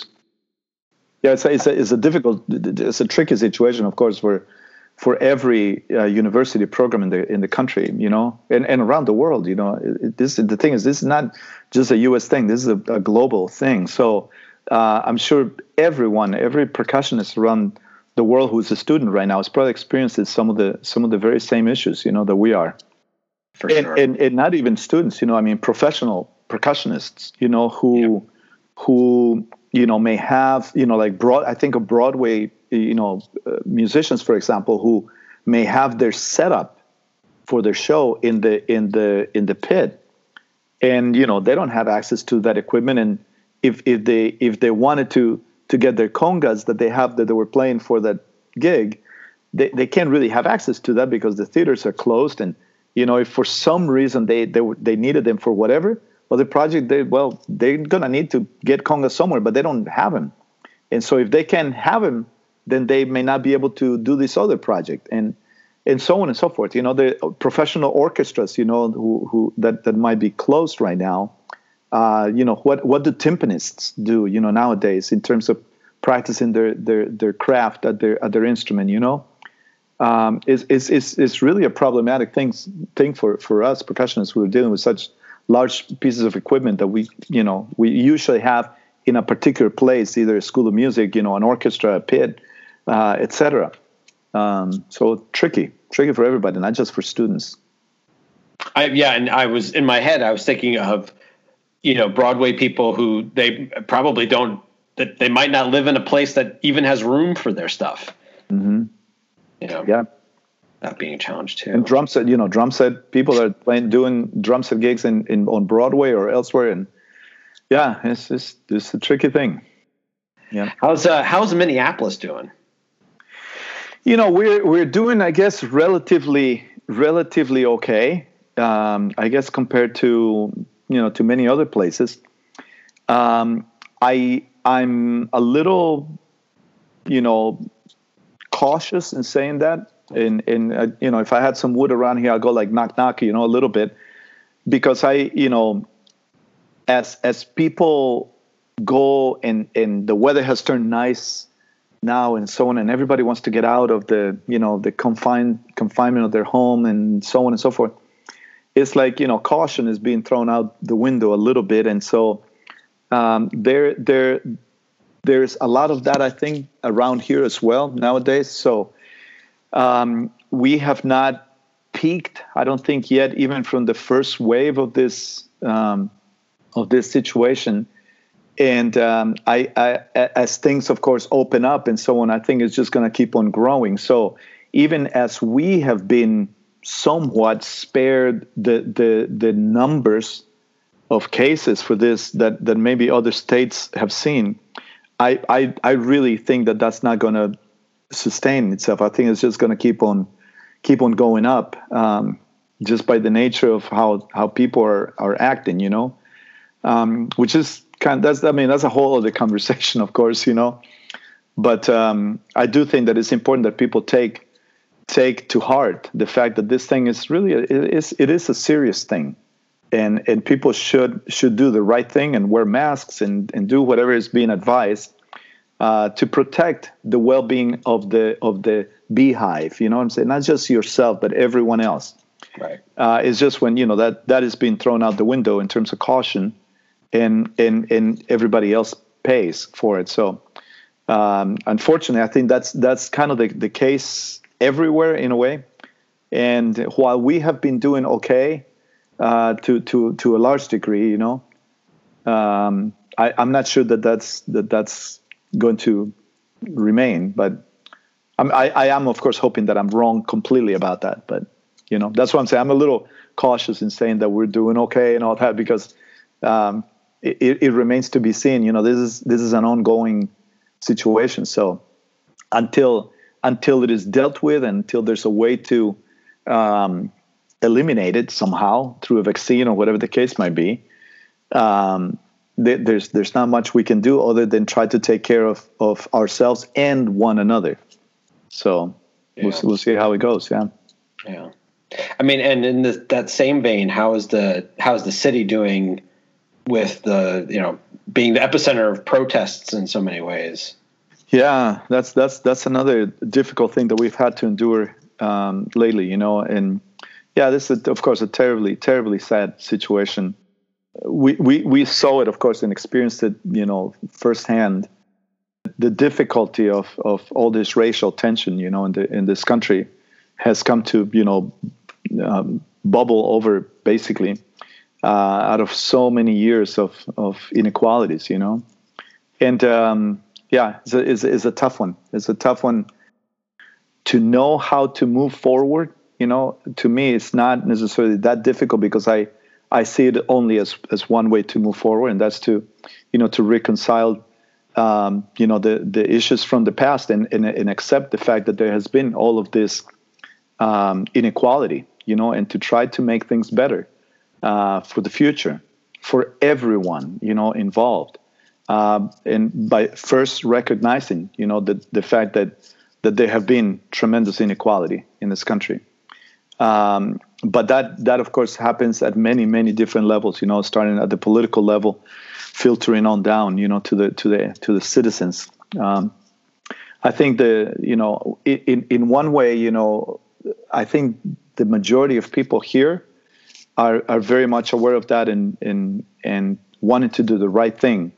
Yeah, it's a, it's a, it's a difficult, it's a tricky situation, of course, for for every uh, university program in the in the country, you know, and, and around the world. You know, it, this the thing is, this is not just a U S thing. This is a, a global thing. So uh, I'm sure everyone, every percussionist around the world who's a student right now is probably experiencing some of the some of the very same issues, you know, that we are. For and, sure. and, and not even students, you know, I mean, professional percussionists, you know, who yeah. who you know may have, you know, like broad. I think of Broadway, you know, uh, musicians, for example, who may have their setup for their show in the in the in the pit, and you know they don't have access to that equipment, and if if they if they wanted to. to get their congas that they have that they were playing for that gig, they, they can't really have access to that because the theaters are closed. And, you know, if for some reason they they, they needed them for whatever, well, the project, they well, they're going to need to get congas somewhere, but they don't have them. And so if they can't have them, then they may not be able to do this other project and and so on and so forth. You know, the professional orchestras, you know, who, who that, that might be closed right now. Uh, you know, what, what do timpanists do, you know, nowadays in terms of practicing their, their, their craft at their, at their instrument, you know, um, is, is, is, is really a problematic thing, thing for, for us percussionists who are dealing with such large pieces of equipment that we, you know, we usually have in a particular place, either a school of music, you know, an orchestra, a pit, uh, et cetera. Um, so tricky, tricky for everybody, not just for students. I, yeah. And I was in my head, I was thinking of, you know, Broadway people who they probably don't, that they might not live in a place that even has room for their stuff. Mm-hmm. You know, yeah, that being a challenge too. And drum set, you know, drum set people are playing, doing drum set gigs in, in on Broadway or elsewhere, and yeah, it's it's it's a tricky thing. Yeah, how's uh, how's Minneapolis doing? You know, we're we're doing, I guess, relatively relatively okay. Um, I guess compared to. You know, to many other places. Um, I I'm a little, you know, cautious in saying that. And and uh, you know, if I had some wood around here, I'll go like knock knock, you know, a little bit, because I, you know, as as people go and and the weather has turned nice now and so on, and everybody wants to get out of the, you know, the confined confinement of their home and so on and so forth. It's like, you know, caution is being thrown out the window a little bit. And so um, there, there, there's a lot of that, I think, around here as well nowadays. So Um, we have not peaked, I don't think yet, even from the first wave of this um, of this situation. And um, I, I, as things, of course, open up and so on, I think it's just going to keep on growing. So even as we have been somewhat spared the the the numbers of cases for this that that maybe other states have seen, I I, I really think that that's not going to sustain itself. I think it's just going to keep on keep on going up, um, just by the nature of how how people are are acting, you know, um, which is kind of, that's I mean that's a whole other conversation, of course, you know. But um, I do think that it's important that people take take to heart the fact that this thing is really a, it is it is a serious thing, and and people should should do the right thing and wear masks and and do whatever is being advised uh, to protect the well-being of the of the beehive. You know what I'm saying? Not just yourself, but everyone else. Right. Uh, it's just when you know that that is being thrown out the window in terms of caution, and and and everybody else pays for it. So. Um, unfortunately, I think that's that's kind of the, the case everywhere in a way. And while we have been doing okay uh, to to to a large degree, you know, um, I, I'm not sure that that's that that's going to remain. But I'm, I, I am, of course, hoping that I'm wrong completely about that. But you know, that's what I'm saying. I'm a little cautious in saying that we're doing okay and all that, because um, it, it remains to be seen. You know, this is this is an ongoing situation. So until until it is dealt with, until there's a way to um, eliminate it somehow through a vaccine or whatever the case might be, um, th- there's there's not much we can do other than try to take care of, of ourselves and one another. So yeah. we'll we'll see how it goes. Yeah. Yeah. I mean, and in the, that same vein, how is the how is the city doing with the, you know, being the epicenter of protests in so many ways? Yeah, that's that's that's another difficult thing that we've had to endure um, lately, you know. And yeah, this is of course a terribly, terribly sad situation. We we we saw it, of course, and experienced it, you know, firsthand. The difficulty of of all this racial tension, you know, in the in this country, has come to, you know, um, bubble over basically. Uh, out of so many years of, of inequalities, you know, and um, yeah, it's a, it's, a, it's a tough one. It's a tough one to know how to move forward. You know, to me, it's not necessarily that difficult because I, I see it only as as one way to move forward, and that's to, you know, to reconcile, um, you know, the the issues from the past and and, and accept the fact that there has been all of this um, inequality, you know, and to try to make things better. Uh, for the future, for everyone, you know, involved, um, and by first recognizing, you know, the the fact that that there have been tremendous inequality in this country, um, but that that of course happens at many many different levels, you know, starting at the political level, filtering on down, you know, to the to the to the citizens. Um, I think the you know in in one way, you know, I think the majority of people here Are, are very much aware of that and and and wanting to do the right thing,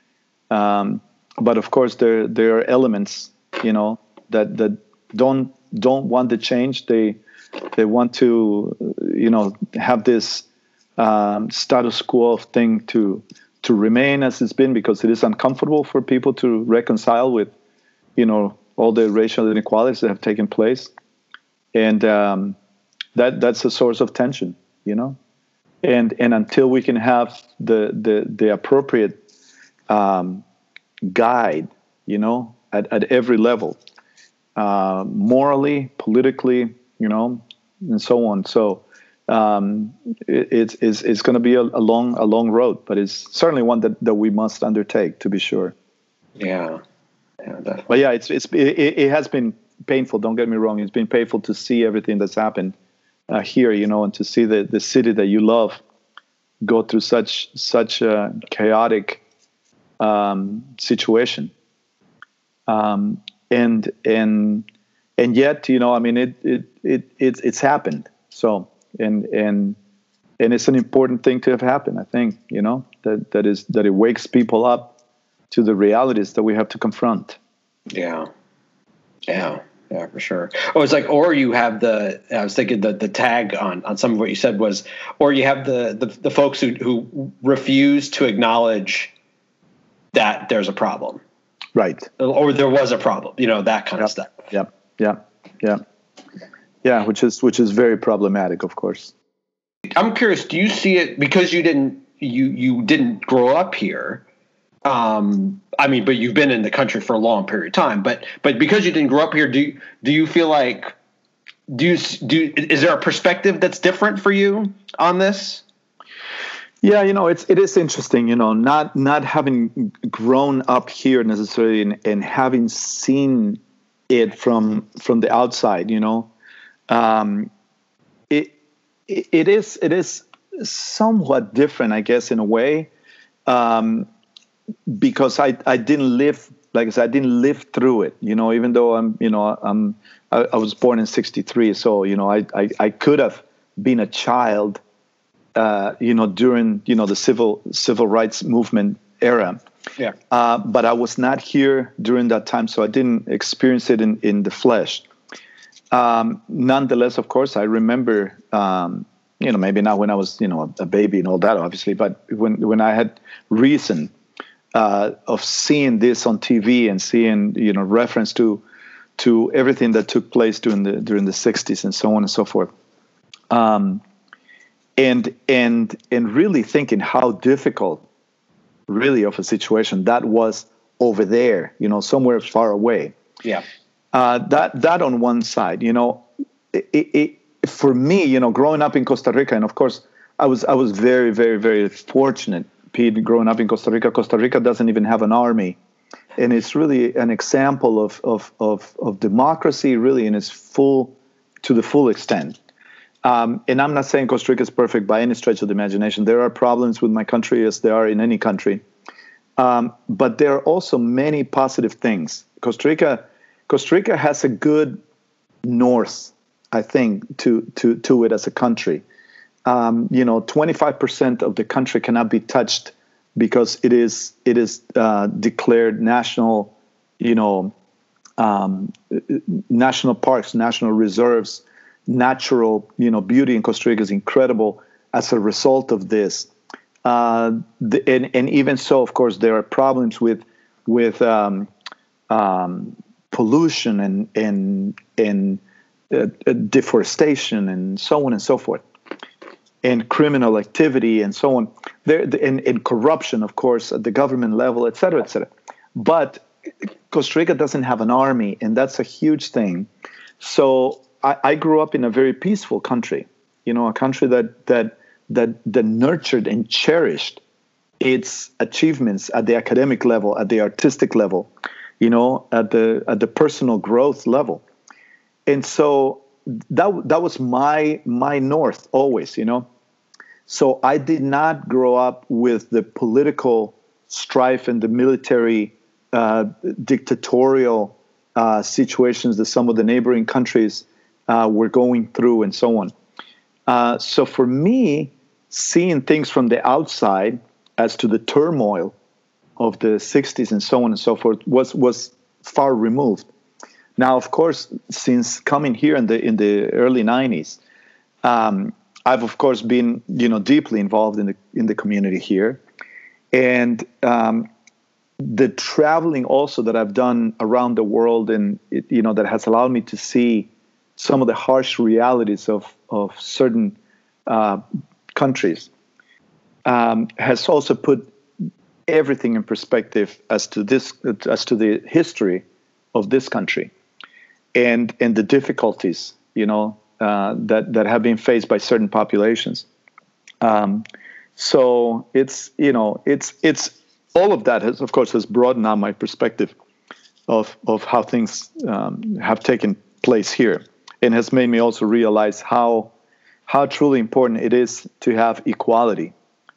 um, but of course there there are elements, you know, that that don't don't want the change. They they want to, you know, have this um, status quo thing to to remain as it's been, because it is uncomfortable for people to reconcile with, you know, all the racial inequalities that have taken place, and um, that that's a source of tension. You know, and and until we can have the the the appropriate um, guide, you know, at, at every level, uh, morally, politically, you know, and so on. So um, it, it's it's it's going to be a, a long a long road, but it's certainly one that, that we must undertake, to be sure. Yeah, yeah, definitely. But yeah, it's it's it, it has been painful. Don't get me wrong; it's been painful to see everything that's happened. Uh, here, you know, and to see the, the city that you love go through such such a chaotic um, situation, um, and and and yet, you know, I mean, it it it it's it's happened. So and and and it's an important thing to have happened. I think, you know, that that is that it wakes people up to the realities that we have to confront. Yeah, yeah. Yeah, for sure. Oh, it's like, or you have the, I was thinking the, the tag on, on some of what you said was, or you have the, the, the folks who, who refuse to acknowledge that there's a problem. Right. Or there was a problem, you know, that kind yep. of stuff. Yeah. Yeah. Yeah. Yeah. Which is, which is very problematic, of course. I'm curious, do you see it because you didn't, you, you didn't grow up here? Um, I mean, but you've been in the country for a long period of time, but, but because you didn't grow up here, do you, do you feel like, do you, do, is there a perspective that's different for you on this? Yeah, you know, it's, it is interesting, you know, not, not having grown up here necessarily and, and having seen it from, from the outside, you know, um, it, it, it is, it is somewhat different, I guess, in a way. Um, because I, I didn't live, like I said, I didn't live through it, you know, even though I'm, you know, I'm, I, I was born in sixty-three. So, you know, I, I, I could have been a child, uh, you know, during, you know, the civil, civil rights movement era. Yeah. Uh, but I was not here during that time. So I didn't experience it in, in the flesh. Um, nonetheless, of course, I remember, um, you know, maybe not when I was, you know, a baby and all that, obviously, but when, when I had reason, Uh, of seeing this on T V and seeing, you know, reference to to everything that took place during the during the sixties and so on and so forth, um, and and and really thinking how difficult, really, of a situation that was over there, you know, somewhere far away. Yeah. Uh, that that on one side, you know, it, it, it, for me, you know, growing up in Costa Rica, and of course, I was I was very very very fortunate. Pete, growing up in Costa Rica, Costa Rica doesn't even have an army, and it's really an example of of of, of democracy, really in its full, to the full extent. Um, and I'm not saying Costa Rica is perfect by any stretch of the imagination. There are problems with my country, as there are in any country, um, but there are also many positive things. Costa Rica, Costa Rica has a good north, I think, to to to it as a country. Um, you know, twenty-five percent of the country cannot be touched because it is it is uh, declared national, you know, um, national parks, national reserves, natural, you know, beauty in Costa Rica is incredible as a result of this. Uh, the, and, and even so, of course, there are problems with with um, um, pollution and and and uh, deforestation and so on and so forth. And criminal activity and so on, there and, and corruption, of course, at the government level, et cetera, et cetera. But Costa Rica doesn't have an army, and that's a huge thing. So I, I grew up in a very peaceful country, you know, a country that that that that nurtured and cherished its achievements at the academic level, at the artistic level, you know, at the at the personal growth level. And so that that was my my north always, you know. So I did not grow up with the political strife and the military uh, dictatorial uh, situations that some of the neighboring countries uh, were going through and so on. Uh, so for me, seeing things from the outside as to the turmoil of the sixties and so on and so forth was was far removed. Now, of course, since coming here in the in the early nineties, um, I've of course been, you know, deeply involved in the in the community here, and um, the traveling also that I've done around the world, and it, you know, that has allowed me to see some of the harsh realities of of certain uh, countries, um, has also put everything in perspective as to this as to the history of this country. And and the difficulties, you know, uh, that that have been faced by certain populations. Um, so it's you know it's it's all of that has of course has broadened out my perspective of of how things um, have taken place here, and has made me also realize how how truly important it is to have equality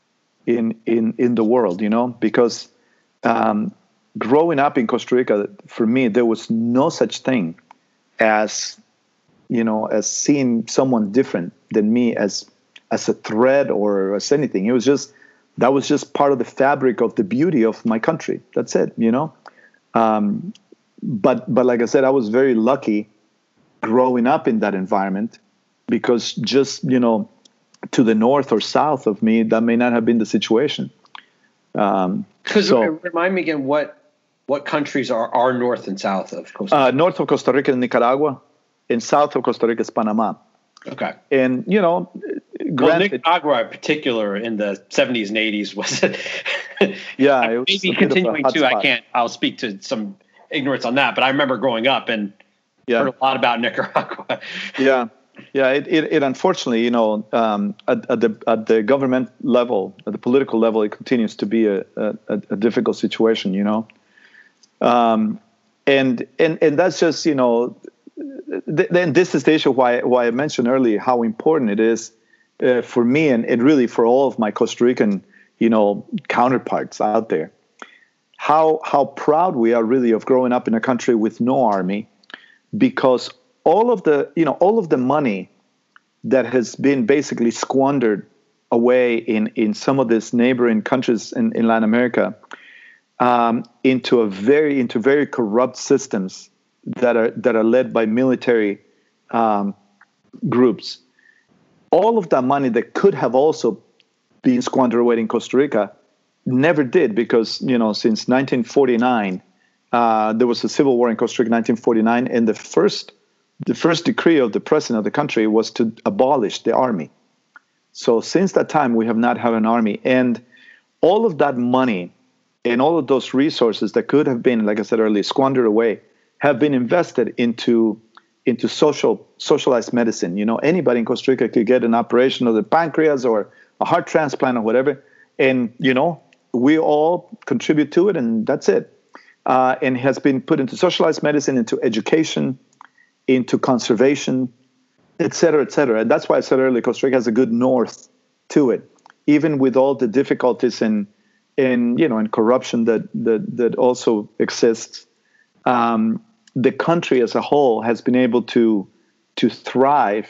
in in in the world. You know, because um, growing up in Costa Rica, for me, there was no such thing as, you know, as seeing someone different than me as as a threat or as anything. It was just, that was just part of the fabric of the beauty of my country. That's it, you know. Um, but but like I said, I was very lucky growing up in that environment, because just, you know, to the north or south of me, that may not have been the situation. Um, Because so, remind me again, what what countries are, are north and south of Costa Rica? uh, north of Costa Rica is Nicaragua, and south of Costa Rica is Panama. Okay. And, you know, Well, granted, Nicaragua in particular in the seventies and eighties was yeah, it was maybe a bit of a continuing hot too. I spot. can't. I'll speak to some ignorance on that, but I remember growing up and Yeah. heard a lot about Nicaragua. Yeah, yeah. It, it, it unfortunately, you know, um, at, at the at the government level, at the political level, it continues to be a a, a difficult situation. You know, um, and and and that's just, you know, th- then this is the issue why why I mentioned earlier how important it is uh, for me and, and really for all of my Costa Rican, you know, counterparts out there. How how proud we are really of growing up in a country with no army, because all of the, you know, all of the money that has been basically squandered away in, in some of these neighboring countries in, in Latin America um, into a very into very corrupt systems that are that are led by military um, groups. All of that money that could have also been squandered away in Costa Rica never did, because, you know, since nineteen forty-nine uh, there was a civil war in Costa Rica in nineteen forty-nine, and the first the first decree of the president of the country was to abolish the army. So since that time, we have not had an army. And all of that money and all of those resources that could have been, like I said earlier, squandered away, have been invested into into social socialized medicine. You know, anybody in Costa Rica could get an operation of the pancreas or a heart transplant or whatever. And, you know, we all contribute to it, and that's it. Uh, and it has been put into socialized medicine, into education, into conservation, et cetera, et cetera. And that's why I said earlier, Costa Rica has a good north to it, even with all the difficulties and, and you know, and corruption that that, that also exists. Um, the country as a whole has been able to to thrive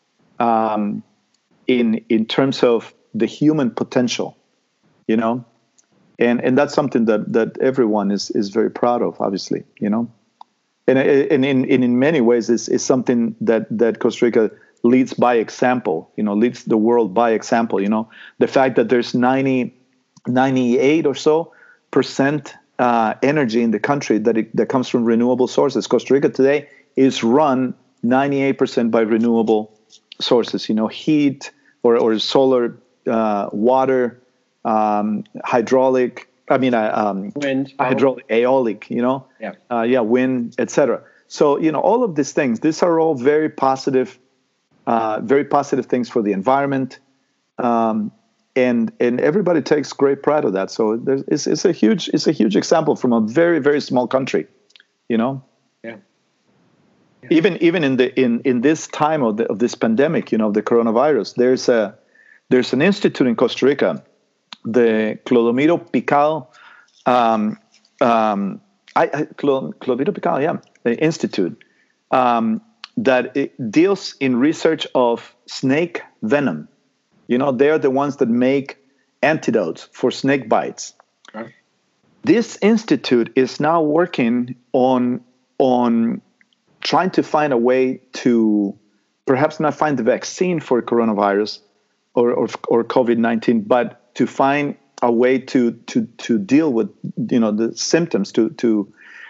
um, in in terms of the human potential, you know, and and that's something that that everyone is is very proud of, obviously, you know. And, and in and in many ways, is is something that, that Costa Rica leads by example. You know, leads the world by example. You know, the fact that there's ninety, ninety-eight or so percent uh, energy in the country that it, that comes from renewable sources. Costa Rica today is run ninety-eight percent by renewable sources. You know, heat or or solar, uh, water, um, hydraulic. I mean, uh, um, Wind, hydraulic, aeolic, you know, yeah, uh, yeah, wind, et cetera. So, you know, all of these things, these are all very positive, uh, very positive things for the environment, um, and and everybody takes great pride of that. So, there's, it's it's a huge it's a huge example from a very very small country, you know. Yeah. yeah. Even even in the in in this time of the, of this pandemic, you know, the coronavirus, there's a there's an institute in Costa Rica, the Clodomiro Picao, um, um, I, I, Clodomiro Picao, yeah, the Institute, um, that it deals in research of snake venom. You know, they're the ones that make antidotes for snake bites. Okay. This institute is now working on on trying to find a way to perhaps not find the vaccine for coronavirus or or, or COVID nineteen, but to find a way to to to deal with, you know, the symptoms, to to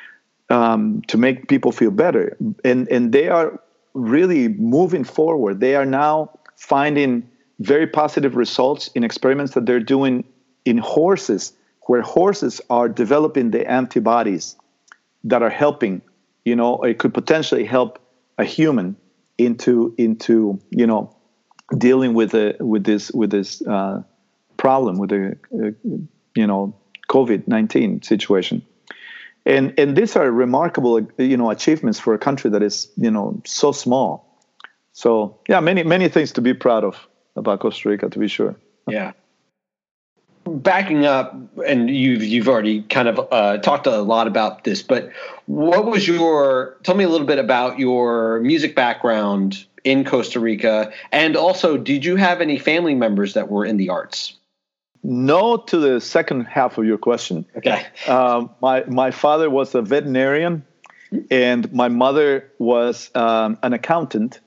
um, to make people feel better, and and they are really moving forward. They are now finding very positive results in experiments that they're doing in horses, where horses are developing the antibodies that are helping, you know, it could potentially help a human into into you know dealing with a with this with this. Uh, problem with the uh, you know COVID nineteen situation, and and these are remarkable, you know, achievements for a country that is, you know, so small. So yeah, many many things to be proud of about Costa Rica, to be sure. Yeah. Backing up, and you've you've already kind of uh, talked a lot about this, but what was your? Tell me a little bit about your music background in Costa Rica, and also, did you have any family members that were in the arts? No to the second half of your question. Okay. Um, my my father was a veterinarian, And my mother was um, an accountant.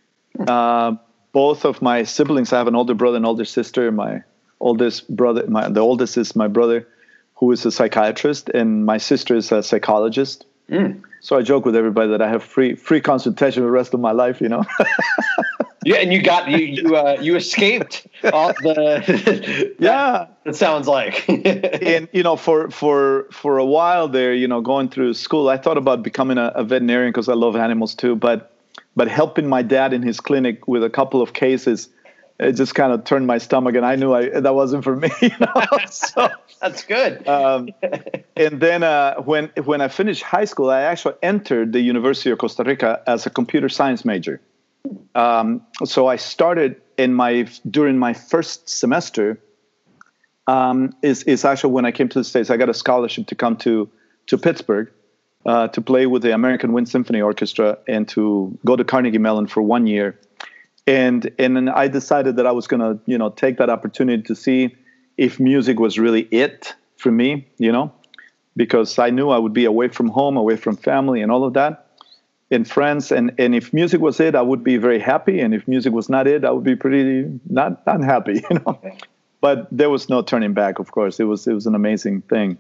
Uh, both of my siblings, I have an older brother and older sister. My oldest brother, my, the oldest is my brother, who is a psychiatrist, and my sister is a psychologist. Mm. So I joke with everybody that I have free free consultation for the rest of my life, you know. Yeah, and you got you you uh, you escaped all the yeah. It sounds like. And you know, for for for a while there, you know, going through school, I thought about becoming a, a veterinarian because I love animals too. But but helping my dad in his clinic with a couple of cases, it just kind of turned my stomach, and I knew I that wasn't for me. You know, so that's good. Um, and then uh, when when I finished high school, I actually entered the University of Costa Rica as a computer science major. Um, so I started in my during my first semester. Um, is is actually when I came to the States. I got a scholarship to come to to Pittsburgh uh, to play with the American Wind Symphony Orchestra and to go to Carnegie Mellon for one year. And and then I decided that I was going to you know take that opportunity to see if music was really it for me, you know, because I knew I would be away from home, away from family, and all of that. And friends, and, and if music was it, I would be very happy, and if music was not it, I would be pretty not unhappy, you know. But there was no turning back. Of course, it was it was an amazing thing.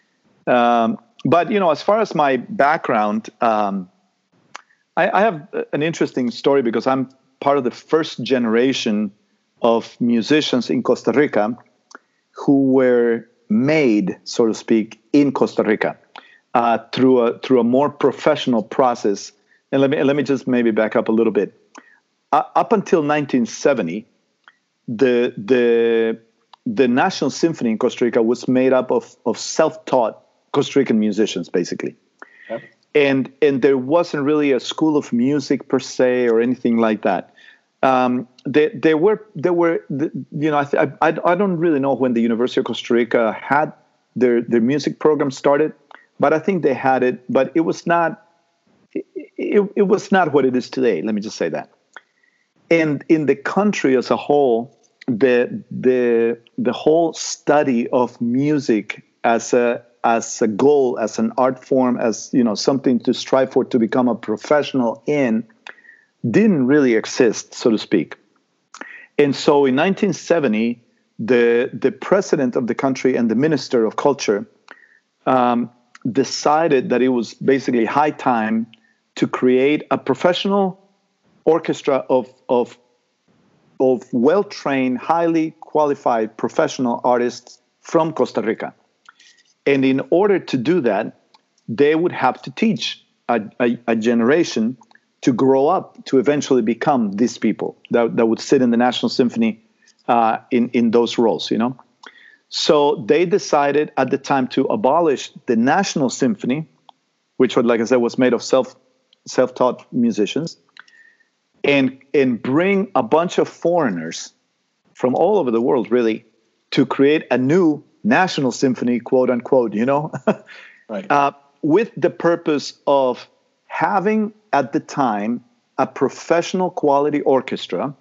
Um, but you know, as far as my background, um, I, I have an interesting story because I'm part of the first generation of musicians in Costa Rica who were made, so to speak, in Costa Rica uh, through a through a more professional process. And let me let me just maybe back up a little bit. Uh, up until nineteen seventy, the the the National Symphony in Costa Rica was made up of of self-taught Costa Rican musicians, basically. Yep. And and there wasn't really a school of music per se or anything like that. Um, they, they were, they were, you know, I, th- I, I don't really know when the University of Costa Rica had their, their music program started, but I think they had it, but it was not, it, it, it was not what it is today. Let me just say that. And in the country as a whole, the, the, the whole study of music as a, as a goal, as an art form, as, you know, something to strive for, to become a professional in, didn't really exist, so to speak. And so in nineteen seventy, the, the president of the country and the minister of culture um, decided that it was basically high time to create a professional orchestra of, of, of well-trained, highly qualified professional artists from Costa Rica. And in order to do that, they would have to teach a, a, a generation to grow up to eventually become these people that, that would sit in the National Symphony uh, in, in those roles, you know? So they decided at the time to abolish the National Symphony, which, like I said, was made of self, self-taught musicians, and, and bring a bunch of foreigners from all over the world, really, to create a new National Symphony, quote unquote, you know? Right. Uh, with the purpose of having at the time a professional quality orchestra,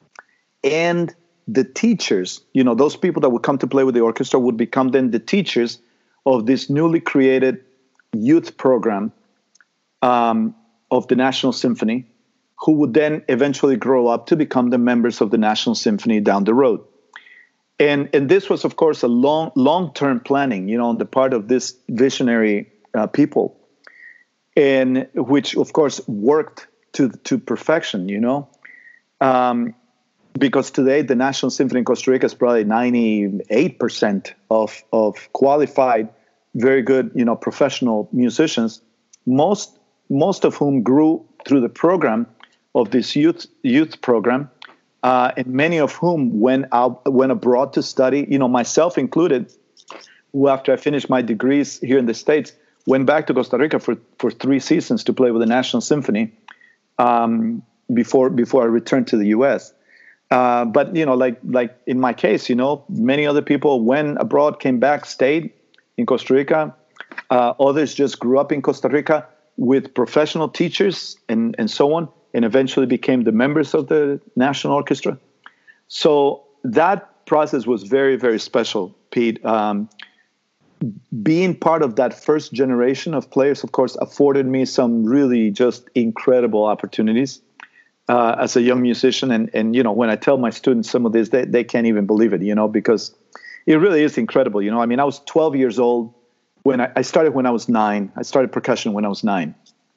and the teachers, you know, those people that would come to play with the orchestra would become then the teachers of this newly created youth program um, of the National Symphony, who would then eventually grow up to become the members of the National Symphony down the road. And and this was, of course, a long, long-term planning, you know, on the part of this visionary uh, people, and which, of course, worked to to perfection, you know, um, because today the National Symphony in Costa Rica is probably ninety-eight percent of of qualified, very good, you know, professional musicians, most most of whom grew through the program of this youth youth program, uh, and many of whom went out went abroad to study. You know, myself included, who after I finished my degrees here in the States, went back to Costa Rica for, for three seasons to play with the National Symphony um, before before I returned to the U S. Uh, but, you know, like like in my case, you know, many other people went abroad, came back, stayed in Costa Rica. Uh, others just grew up in Costa Rica with professional teachers and, and so on, and eventually became the members of the National Orchestra. So that process was very, very special, Pete. Um, being part of that first generation of players, of course, afforded me some really just incredible opportunities uh, as a young musician. And, and, you know, when I tell my students some of this, they, they can't even believe it, you know, because it really is incredible. You know, I mean, I was twelve years old when I, I started when I was nine. I started percussion when I was nine.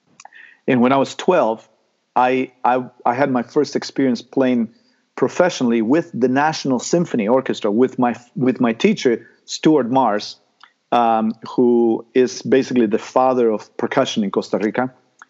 And when I was twelve, I, I, I had my first experience playing professionally with the National Symphony Orchestra, with my, with my teacher, Stuart Mars, Um, who is basically the father of percussion in Costa Rica.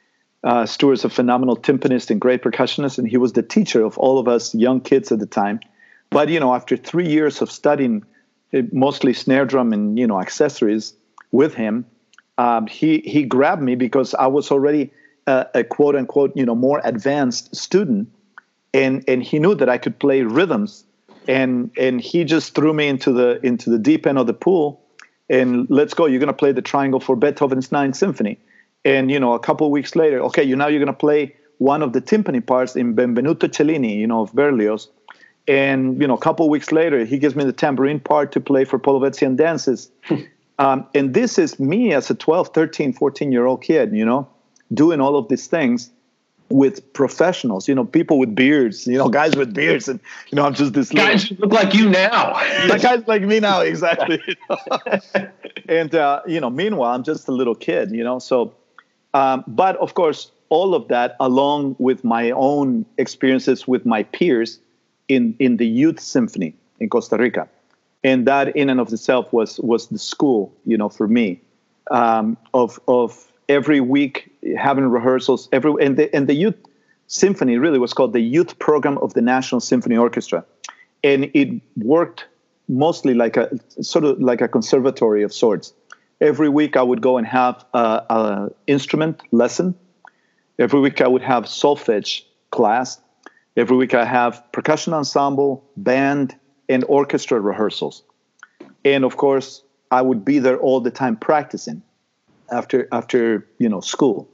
Uh, Stuart's a phenomenal timpanist and great percussionist, and he was the teacher of all of us young kids at the time. But, you know, after three years of studying uh, mostly snare drum and, you know, accessories with him, um, he, he grabbed me because I was already a, a quote-unquote, you know, more advanced student, and, and he knew that I could play rhythms, and, and he just threw me into the into the deep end of the pool. And let's go. You're going to play the triangle for Beethoven's Ninth Symphony. And, you know, a couple of weeks later, okay, you now you're going to play one of the timpani parts in Benvenuto Cellini, you know, of Berlioz. And, you know, a couple of weeks later, he gives me the tambourine part to play for Polovetzian dances. um, and this is me as a twelve, thirteen, fourteen-year-old kid, you know, doing all of these things with professionals, you know, people with beards, you know, guys with beards. And, you know, I'm just this little... Guys look like you now. Like guys like me now, exactly. You know? And, uh, you know, meanwhile, I'm just a little kid, you know. So, um, but, of course, all of that, along with my own experiences with my peers in, in the youth symphony in Costa Rica. And that in and of itself was was the school, you know, for me, um, of of every week having rehearsals. Every and the, and the youth symphony really was called the youth program of the National Symphony Orchestra. And it worked mostly like a sort of like a conservatory of sorts. Every week I would go and have a, a instrument lesson. Every week I would have solfege class. Every week I have percussion ensemble, band, and orchestra rehearsals. And of course, I would be there all the time practicing after after you know school.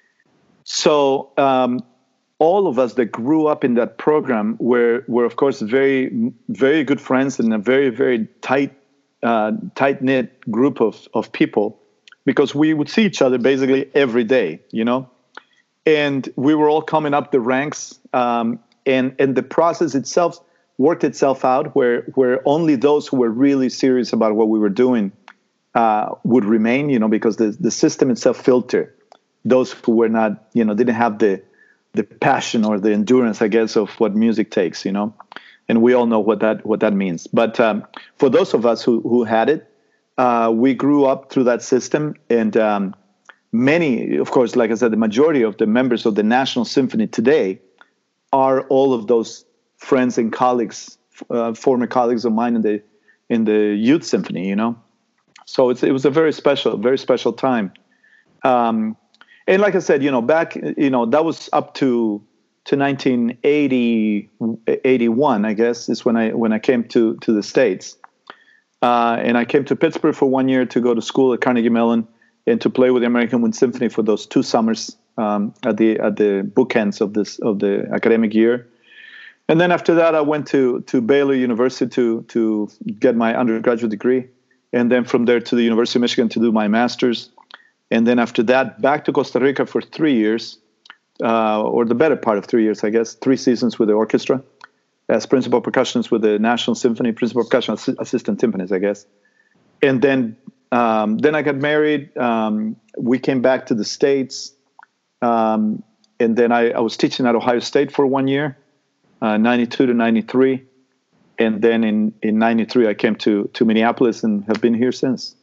So um, all of us that grew up in that program were were of course very very good friends and a very very tight uh, tight knit group of of people, because we would see each other basically every day, you know, and we were all coming up the ranks, um, and and the process itself worked itself out where where only those who were really serious about what we were doing uh, would remain, you know, because the the system itself filtered those who were not, you know, didn't have the the passion or the endurance, I guess, of what music takes, you know, and we all know what that what that means. But um, for those of us who who had it, uh, we grew up through that system, and um, many, of course, like I said, the majority of the members of the National Symphony today are all of those friends and colleagues, uh, former colleagues of mine in the in the youth symphony, you know. So it's, it was a very special, very special time. Um, and like I said, you know, back, you know, that was up to to nineteen eighty, eighty-one, I guess, is when I when I came to to the States, uh, and I came to Pittsburgh for one year to go to school at Carnegie Mellon and to play with the American Wind Symphony for those two summers um, at the at the bookends of this of the academic year. And then after that, I went to, to Baylor University to, to get my undergraduate degree. And then from there to the University of Michigan to do my master's. And then after that, back to Costa Rica for three years, uh, or the better part of three years, I guess, three seasons with the orchestra as principal percussionist with the National Symphony, principal percussion assi- assistant timpanist, I guess. And then um, then I got married. Um, we came back to the States. Um, and then I, I was teaching at Ohio State for one year. Uh, ninety-two to ninety-three, and then in, in ninety-three I came to, to Minneapolis and have been here since.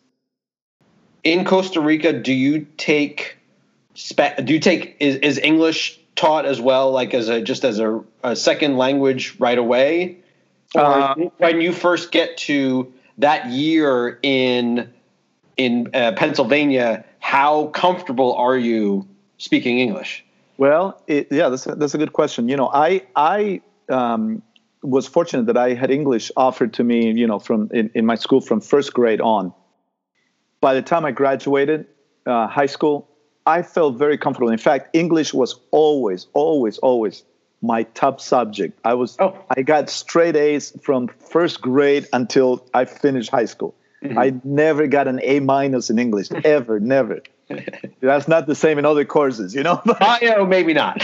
In Costa Rica, do you take do you take is, is English taught as well, like as a just as a, a second language right away? Or uh, when you first get to that year in in uh, Pennsylvania, how comfortable are you speaking English? Well, it, yeah, that's a, that's a good question. You know, I I um, was fortunate that I had English offered to me, you know, from in, in my school from first grade on. By the time I graduated uh, high school, I felt very comfortable. In fact, English was always, always, always my top subject. I was, oh. I got straight A's from first grade until I finished high school. Mm-hmm. I never got an A minus in English, ever, never. That's not the same in other courses, you know. Bio, maybe not.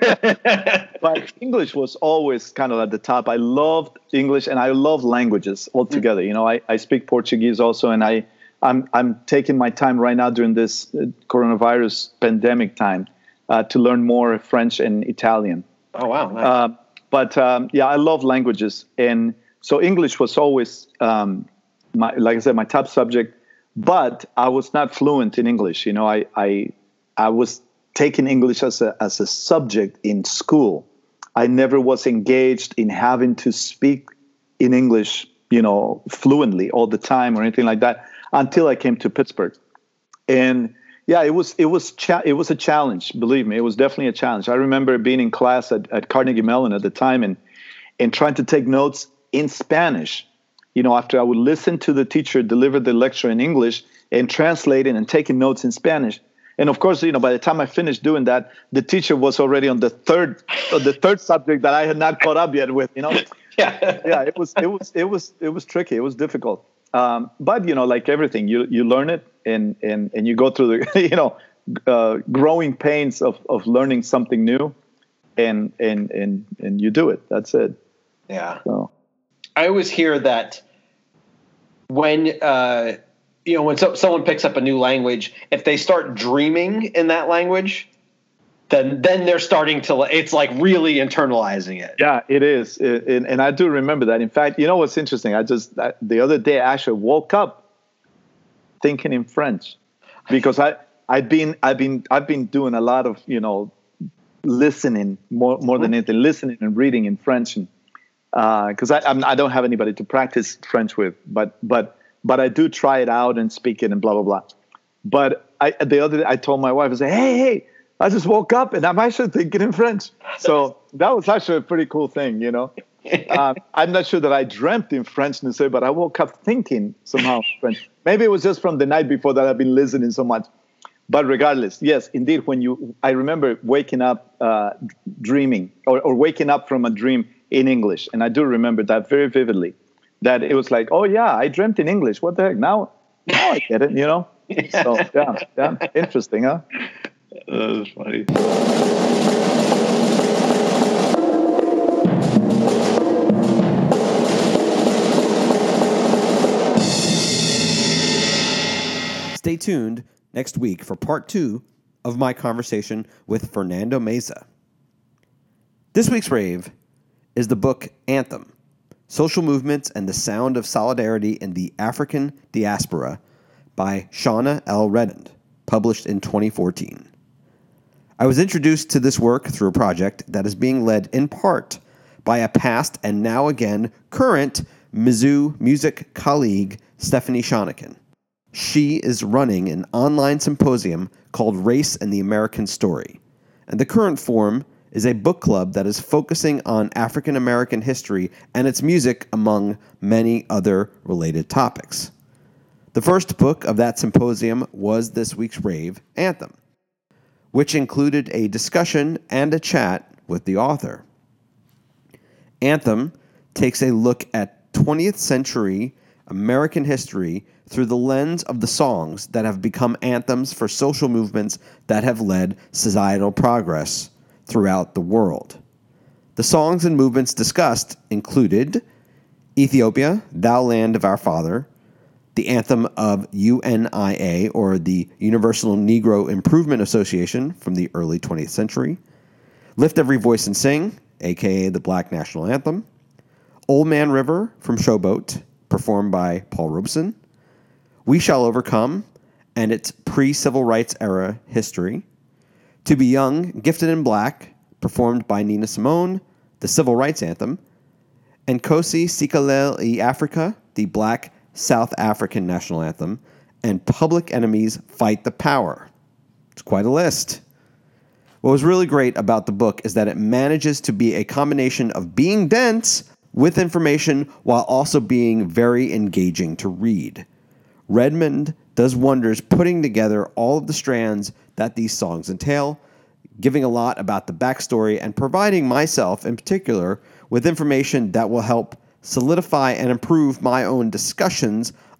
But English was always kind of at the top. I loved English, and I love languages altogether. Mm-hmm. You know, I, I speak Portuguese also, and I I'm I'm taking my time right now during this coronavirus pandemic time uh, to learn more French and Italian. Oh wow! Nice. Uh, but um, yeah, I love languages, and so English was always um, my, like I said, my top subject. But I was not fluent in English. You know, I I, I was taking English as a as a subject in school. I never was engaged in having to speak in English, you know, fluently all the time or anything like that until I came to Pittsburgh. And yeah, it was it was cha- it was a challenge. Believe me, it was definitely a challenge. I remember being in class at, at Carnegie Mellon at the time and and trying to take notes in Spanish. You know, after I would listen to the teacher deliver the lecture in English and translating and taking notes in Spanish. And of course, you know, by the time I finished doing that, the teacher was already on the third, uh, the third subject that I had not caught up yet with. You know, yeah, yeah, it was, it was, it was, it was tricky. It was difficult. Um, but you know, like everything, you you learn it and and and you go through the, you know, uh, growing pains of of learning something new, and and and and you do it. That's it. Yeah. So. I always hear that when, uh, you know, when so, someone picks up a new language, if they start dreaming in that language, then then they're starting to, it's like really internalizing it. Yeah, it is. It, and, and I do remember that. In fact, you know what's interesting? I just, I, the other day, I actually woke up thinking in French because I, I've been, I've been, I've been doing a lot of, you know, listening more, more than anything, listening and reading in French. And, because uh, I I'm, I don't have anybody to practice French with, but but but I do try it out and speak it and blah blah blah. But I the other day I told my wife, I said, hey hey, I just woke up and I'm actually thinking in French. So that was actually a pretty cool thing, you know. uh, I'm not sure that I dreamt in French necessarily, but I woke up thinking somehow in French. Maybe it was just from the night before that I've been listening so much. But regardless, yes, indeed, when you I remember waking up uh, dreaming or, or waking up from a dream in English. And I do remember that very vividly, that it was like, oh yeah, I dreamt in English. What the heck? Now, now I get it, you know? So yeah, yeah, interesting, huh? That was funny. Stay tuned next week for part two of my conversation with Fernando Meza. This week's rave is the book Anthem, Social Movements and the Sound of Solidarity in the African Diaspora by Shauna L. Redand, published in twenty fourteen. I was introduced to this work through a project that is being led in part by a past and now again current Mizzou music colleague, Stephanie Shonikin. She is running an online symposium called Race and the American Story, and the current form is a book club that is focusing on African American history and its music, among many other related topics. The first book of that symposium was this week's rave, Anthem, which included a discussion and a chat with the author. Anthem takes a look at twentieth century American history through the lens of the songs that have become anthems for social movements that have led societal progress throughout the world. The songs and movements discussed included Ethiopia, Thou Land of Our Father, the anthem of U N I A, or the Universal Negro Improvement Association from the early twentieth century, Lift Every Voice and Sing, aka the Black National Anthem, Old Man River from Showboat, performed by Paul Robeson, We Shall Overcome, and its pre-civil rights era history, To Be Young, Gifted in Black, performed by Nina Simone, the Civil Rights Anthem, and Nkosi Sikelel' Africa, the Black South African National Anthem, and Public Enemy's Fight the Power. It's quite a list. What was really great about the book is that it manages to be a combination of being dense with information while also being very engaging to read. Redmond does wonders putting together all of the strands that these songs entail, giving a lot about the backstory and providing myself in particular with information that will help solidify and improve my own discussions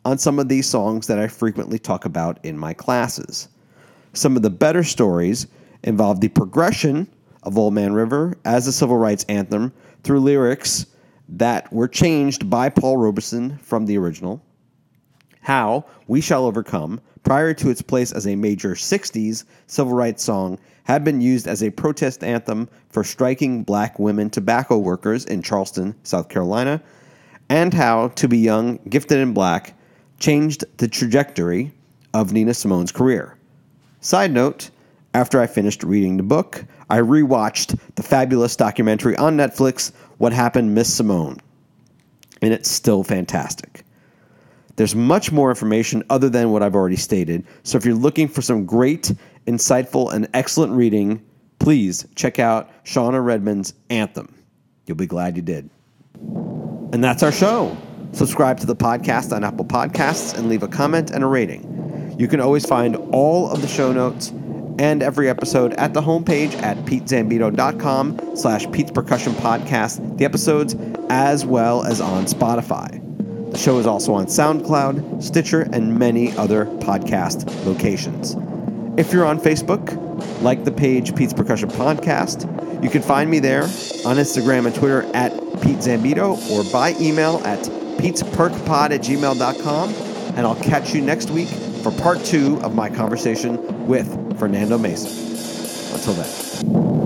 on some of these songs that I frequently talk about in my classes. Some of the better stories involve the progression of Old Man River as a civil rights anthem through lyrics that were changed by Paul Robeson from the original, how We Shall Overcome, prior to its place as a major sixties civil rights song, had been used as a protest anthem for striking black women tobacco workers in Charleston, South Carolina, and how To Be Young, Gifted and Black changed the trajectory of Nina Simone's career. Side note, after I finished reading the book, I rewatched the fabulous documentary on Netflix, What Happened, Miss Simone, and it's still fantastic. There's much more information other than what I've already stated, so if you're looking for some great, insightful, and excellent reading, please check out Shauna Redmond's Anthem. You'll be glad you did. And that's our show. Subscribe to the podcast on Apple Podcasts and leave a comment and a rating. You can always find all of the show notes and every episode at the homepage at petezambito.com slash Pete's Percussion Podcast, the episodes, as well as on Spotify. The show is also on SoundCloud, Stitcher, and many other podcast locations. If you're on Facebook, like the page Pete's Percussion Podcast. You can find me there on Instagram and Twitter at Pete Zambito or by email at petesperkpod at gmail dot com. And I'll catch you next week for part two of my conversation with Fernando Mesa. Until then.